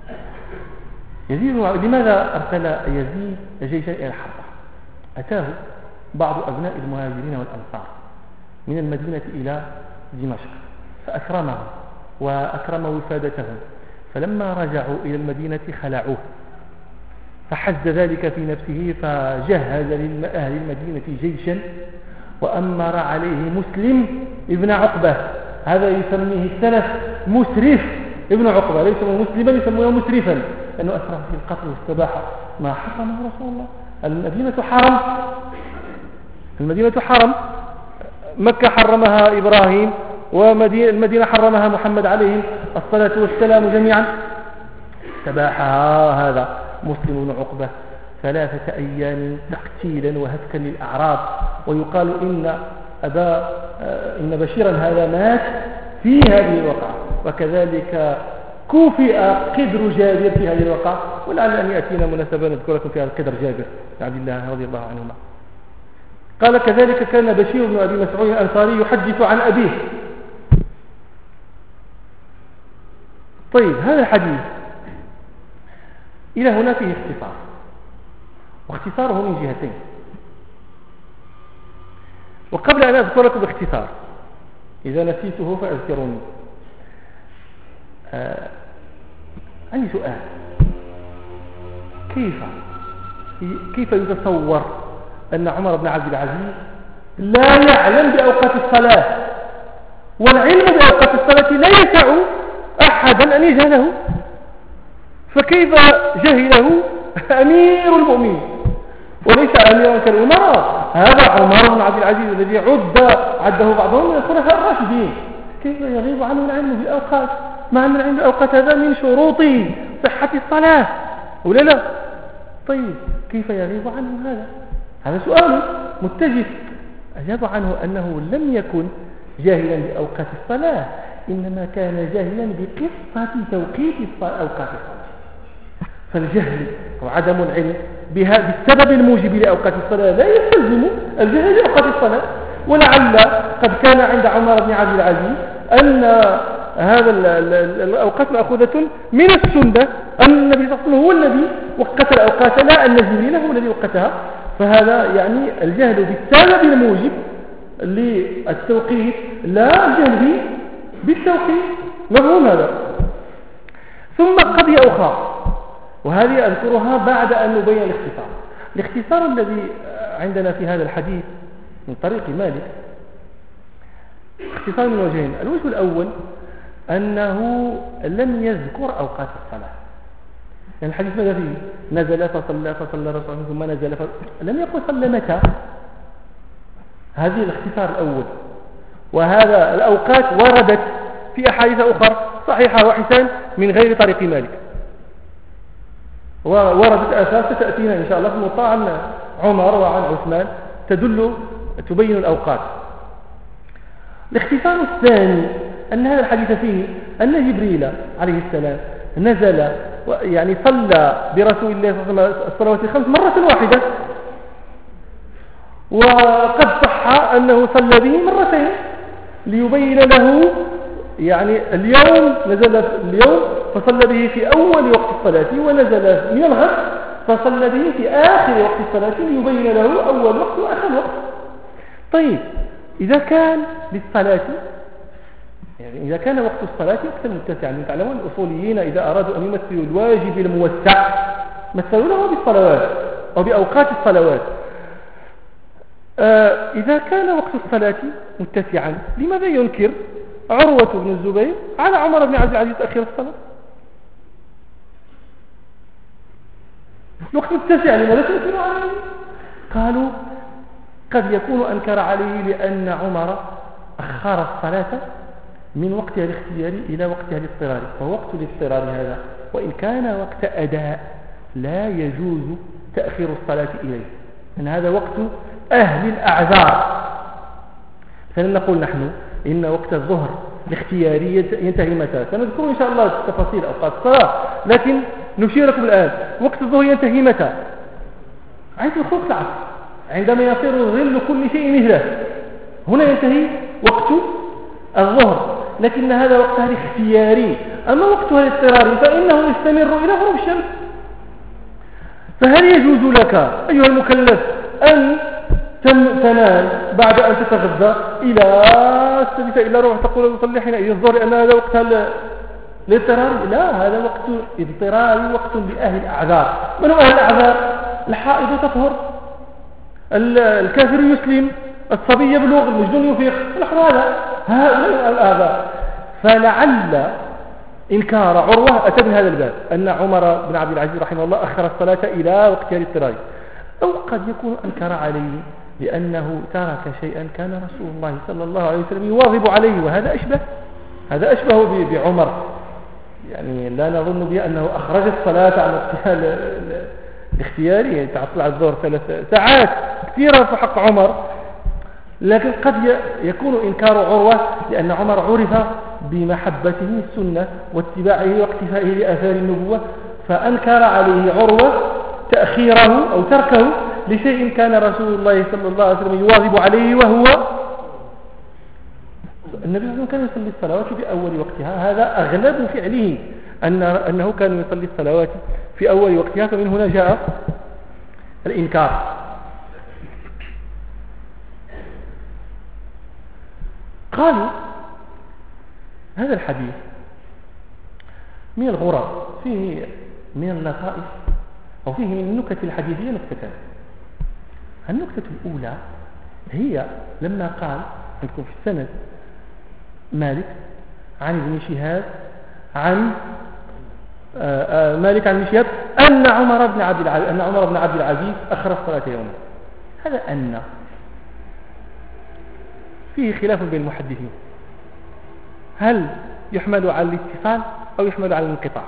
لماذا أرسل يزيد جيشا إلى الحرة؟ أتاه بعض أبناء المهاجرين والأنصار من المدينة إلى دمشق فأكرمهم وأكرم وفادتهم، فلما رجعوا إلى المدينة خلعوه، فحز ذلك في نفسه فجهز لأهل المدينة جيشا وأمر عليه مسلم ابن عقبة. هذا يسميه السلف مسرف ابن عقبة، ليس مسلما يسمونه مسرفا لأنه أسرف في القتل واستباح ما حرمه رسول الله. المدينة حرم، مكة حرمها إبراهيم، والمدينة حرمها محمد عليه الصلاة والسلام جميعا. استباحها هذا مسلم بن عقبة 3 أيام تقتيلا وهتكا للأعراض. ويقال إن بشيرا هذا مات في هذه الوقعة، وكذلك كوفئ قدر جابر في هذه الوقعة. ولعل أن يأتينا مناسبة نذكر لكم فيها قدر جابر بن عبد الله رضي الله عنهما. قال كذلك كان بشير بن أبي مسعود الأنصاري يحدث عن أبيه. طيب، هذا الحديث إلى هنا فيه اختصار، واختصاره من جهتين. وقبل أن أذكر لكم باختصار، إذا نسيته فأذكروني. عندي سؤال: كيف يتصور أن عمر بن عبد العزيز لا يعلم بأوقات الصلاة، والعلم بأوقات الصلاة لا يسع أحدا أن يجهله؟ فكيف جهله أمير المؤمنين وليس أميرا كالأمراء؟ هذا عمر بن عبد العزيز الذي عده بعضهم من الخلفاء الراشدين، كيف يغيب عنه العلم بالأوقات، مع أن العلم بالأوقات هذا من شروط صحة الصلاة ولا لا؟ طيب، كيف يغيب عنه هذا سؤال متجه. أجاب عنه أنه لم يكن جاهلا بأوقات الصلاة، إنما كان جاهلا بقصة توقيت أوقات الصلاة. فالجهل وعدم العلم بالسبب الموجب لأوقات الصلاة لا يستلزم الجهل بأوقات الصلاة. ولعل قد كان عند عمر بن عبد العزيز أن هذا الأوقات مأخوذة من السنة، أن النبي صلى الله عليه وسلم هو الذي وقت الأوقات لا أن جبريل هو الذي وقتها. فهذا يعني الجهل بالسبب الموجب للتوقيت لا الجهل بالتوقيت. مفهوم هذا؟ ثم قضية أخرى، وهذه أذكرها بعد أن نبين الاختصار الذي عندنا في هذا الحديث من طريق مالك. اختصار من وجهين: الوجه الأول أنه لم يذكر أوقات الصلاة، يعني الحديث ماذا فيه؟ نزل فصلى رسول الله ثم نزل لم يقل صلى متى. هذه الاختصار الأول. وهذا الأوقات وردت في أحاديث أخرى صحيحة وحسان من غير طريق مالك، ووردت آثار ستأتينا إن شاء الله في الموطأ عن عمر وعن عثمان تبين الأوقات. الاختصار الثاني أن هذا الحديث فيه أن جبريل عليه السلام نزل يعني صلى برسول الله صلى الله عليه وسلم الصلوات الخمس مرة واحدة، وقد صح أنه صلى به مرتين ليبين له يعني اليوم نزل اليوم فصلى به في أول وقت الصلاة، ونزل من الغد فصلى به في آخر وقت الصلاة ليبين له أول وقت وآخر وقت. طيب، إذا كان للصلاة يعني إذا كان وقت الصلاة وقتا متسعا، يعني تعلمون الأصوليين إذا أرادوا أن يمثلوا الواجب الموسع مثلوا له بالصلوات أو بأوقات الصلوات. إذا كان وقت الصلاة متسعا، لماذا ينكر عروة بن الزبير على عمر بن عبد العزيز تأخير الصلاة؟ الوقت متسع، لماذا تنكر عليه؟ قالوا قد يكون أنكر عليه لأن عمر أخر الصلاة من وقتها الاختياري إلى وقتها الاضطراري، فوقت الاضطرار هذا وإن كان وقت أداء لا يجوز تأخير الصلاة إليه، أن هذا وقت أهل الأعذار. فلنقول نحن إن وقت الظهر الاختياري ينتهي متى؟ سنذكر إن شاء الله تفاصيل أوقات الصلاة، لكن نشير لكم الآن وقت الظهر ينتهي متى؟ عند دخول العصر، عندما يصير ظل كل شيء مثله، هنا ينتهي وقت الظهر، لكن هذا وقتها الاختياري. أما وقتها الاضطراري فإنه يستمر إلى غروب الشمس. فهل يجوز لك أيها المكلف أن تنام بعد أن تتغذى إلى 6 إلا ربع تقول أصلي حينئذ الظهر لأن هذا وقتها الاضطراري؟ لا، هذا وقت اضطراري، وقت لأهل الأعذار. من هم أهل الأعذار؟ الحائض تطهر، الكافر يسلم، الصبي يبلغ، المجنون يفيق، نحن هؤلاء الآباء. فلعل إنكار عروة أتى من هذا الباب، أن عمر بن عبد العزيز رحمه الله أخر الصلاة إلى وقتها الاضطراري، أو قد يكون أنكر عليه لأنه ترك شيئا كان رسول الله صلى الله عليه وسلم يواظب عليه، وهذا هذا أشبه بعمر، يعني لا نظن بأنه أخرج الصلاة عن وقتها الاختياري، يعني تعطل على الظهر 3 ساعات كثيرة في حق عمر. لكن قد يكون إنكار عروة لأن عمر عرف بمحبته السنة واتباعه واقتفائه لآثار النبوة، فأنكر عليه عروة تأخيره أو تركه لشيء كان رسول الله صلى الله عليه وسلم يواظب عليه، وهو النبي صلى الله عليه وسلم كان يصلي الصلوات في أول وقتها. هذا أغلب فعله أنه كان يصلي الصلوات في أول وقتها، فمن هنا جاء الإنكار. قالوا هذا الحديث من الغرض، فيه من اللطائف أو فيه من النكت الحديثية نكتتان. النكتة الأولى هي لما قال عندكم في السند مالك عن ابن شهاب عن مالك عن ابن شهاب أن عمر بن عبد العزيز أخر الصلاة يوما. هذا أن فيه خلاف بين المحدثين، هل يحمل على الاتصال أو يحمل على الانقطاع؟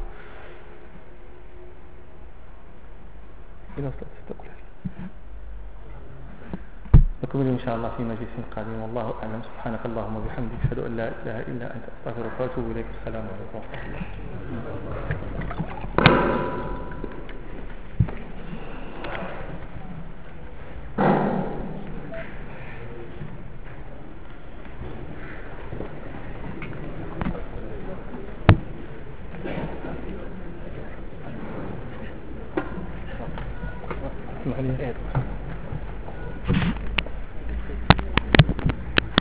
نكمل إن شاء الله في مجلس قادم، والله أعلم. سبحانك اللهم وبحمدك، أشهد أن لا إله إلا أنت، أستغفرك وأتوب إليك. السلام عليكم ورحمة الله. اسمح لي.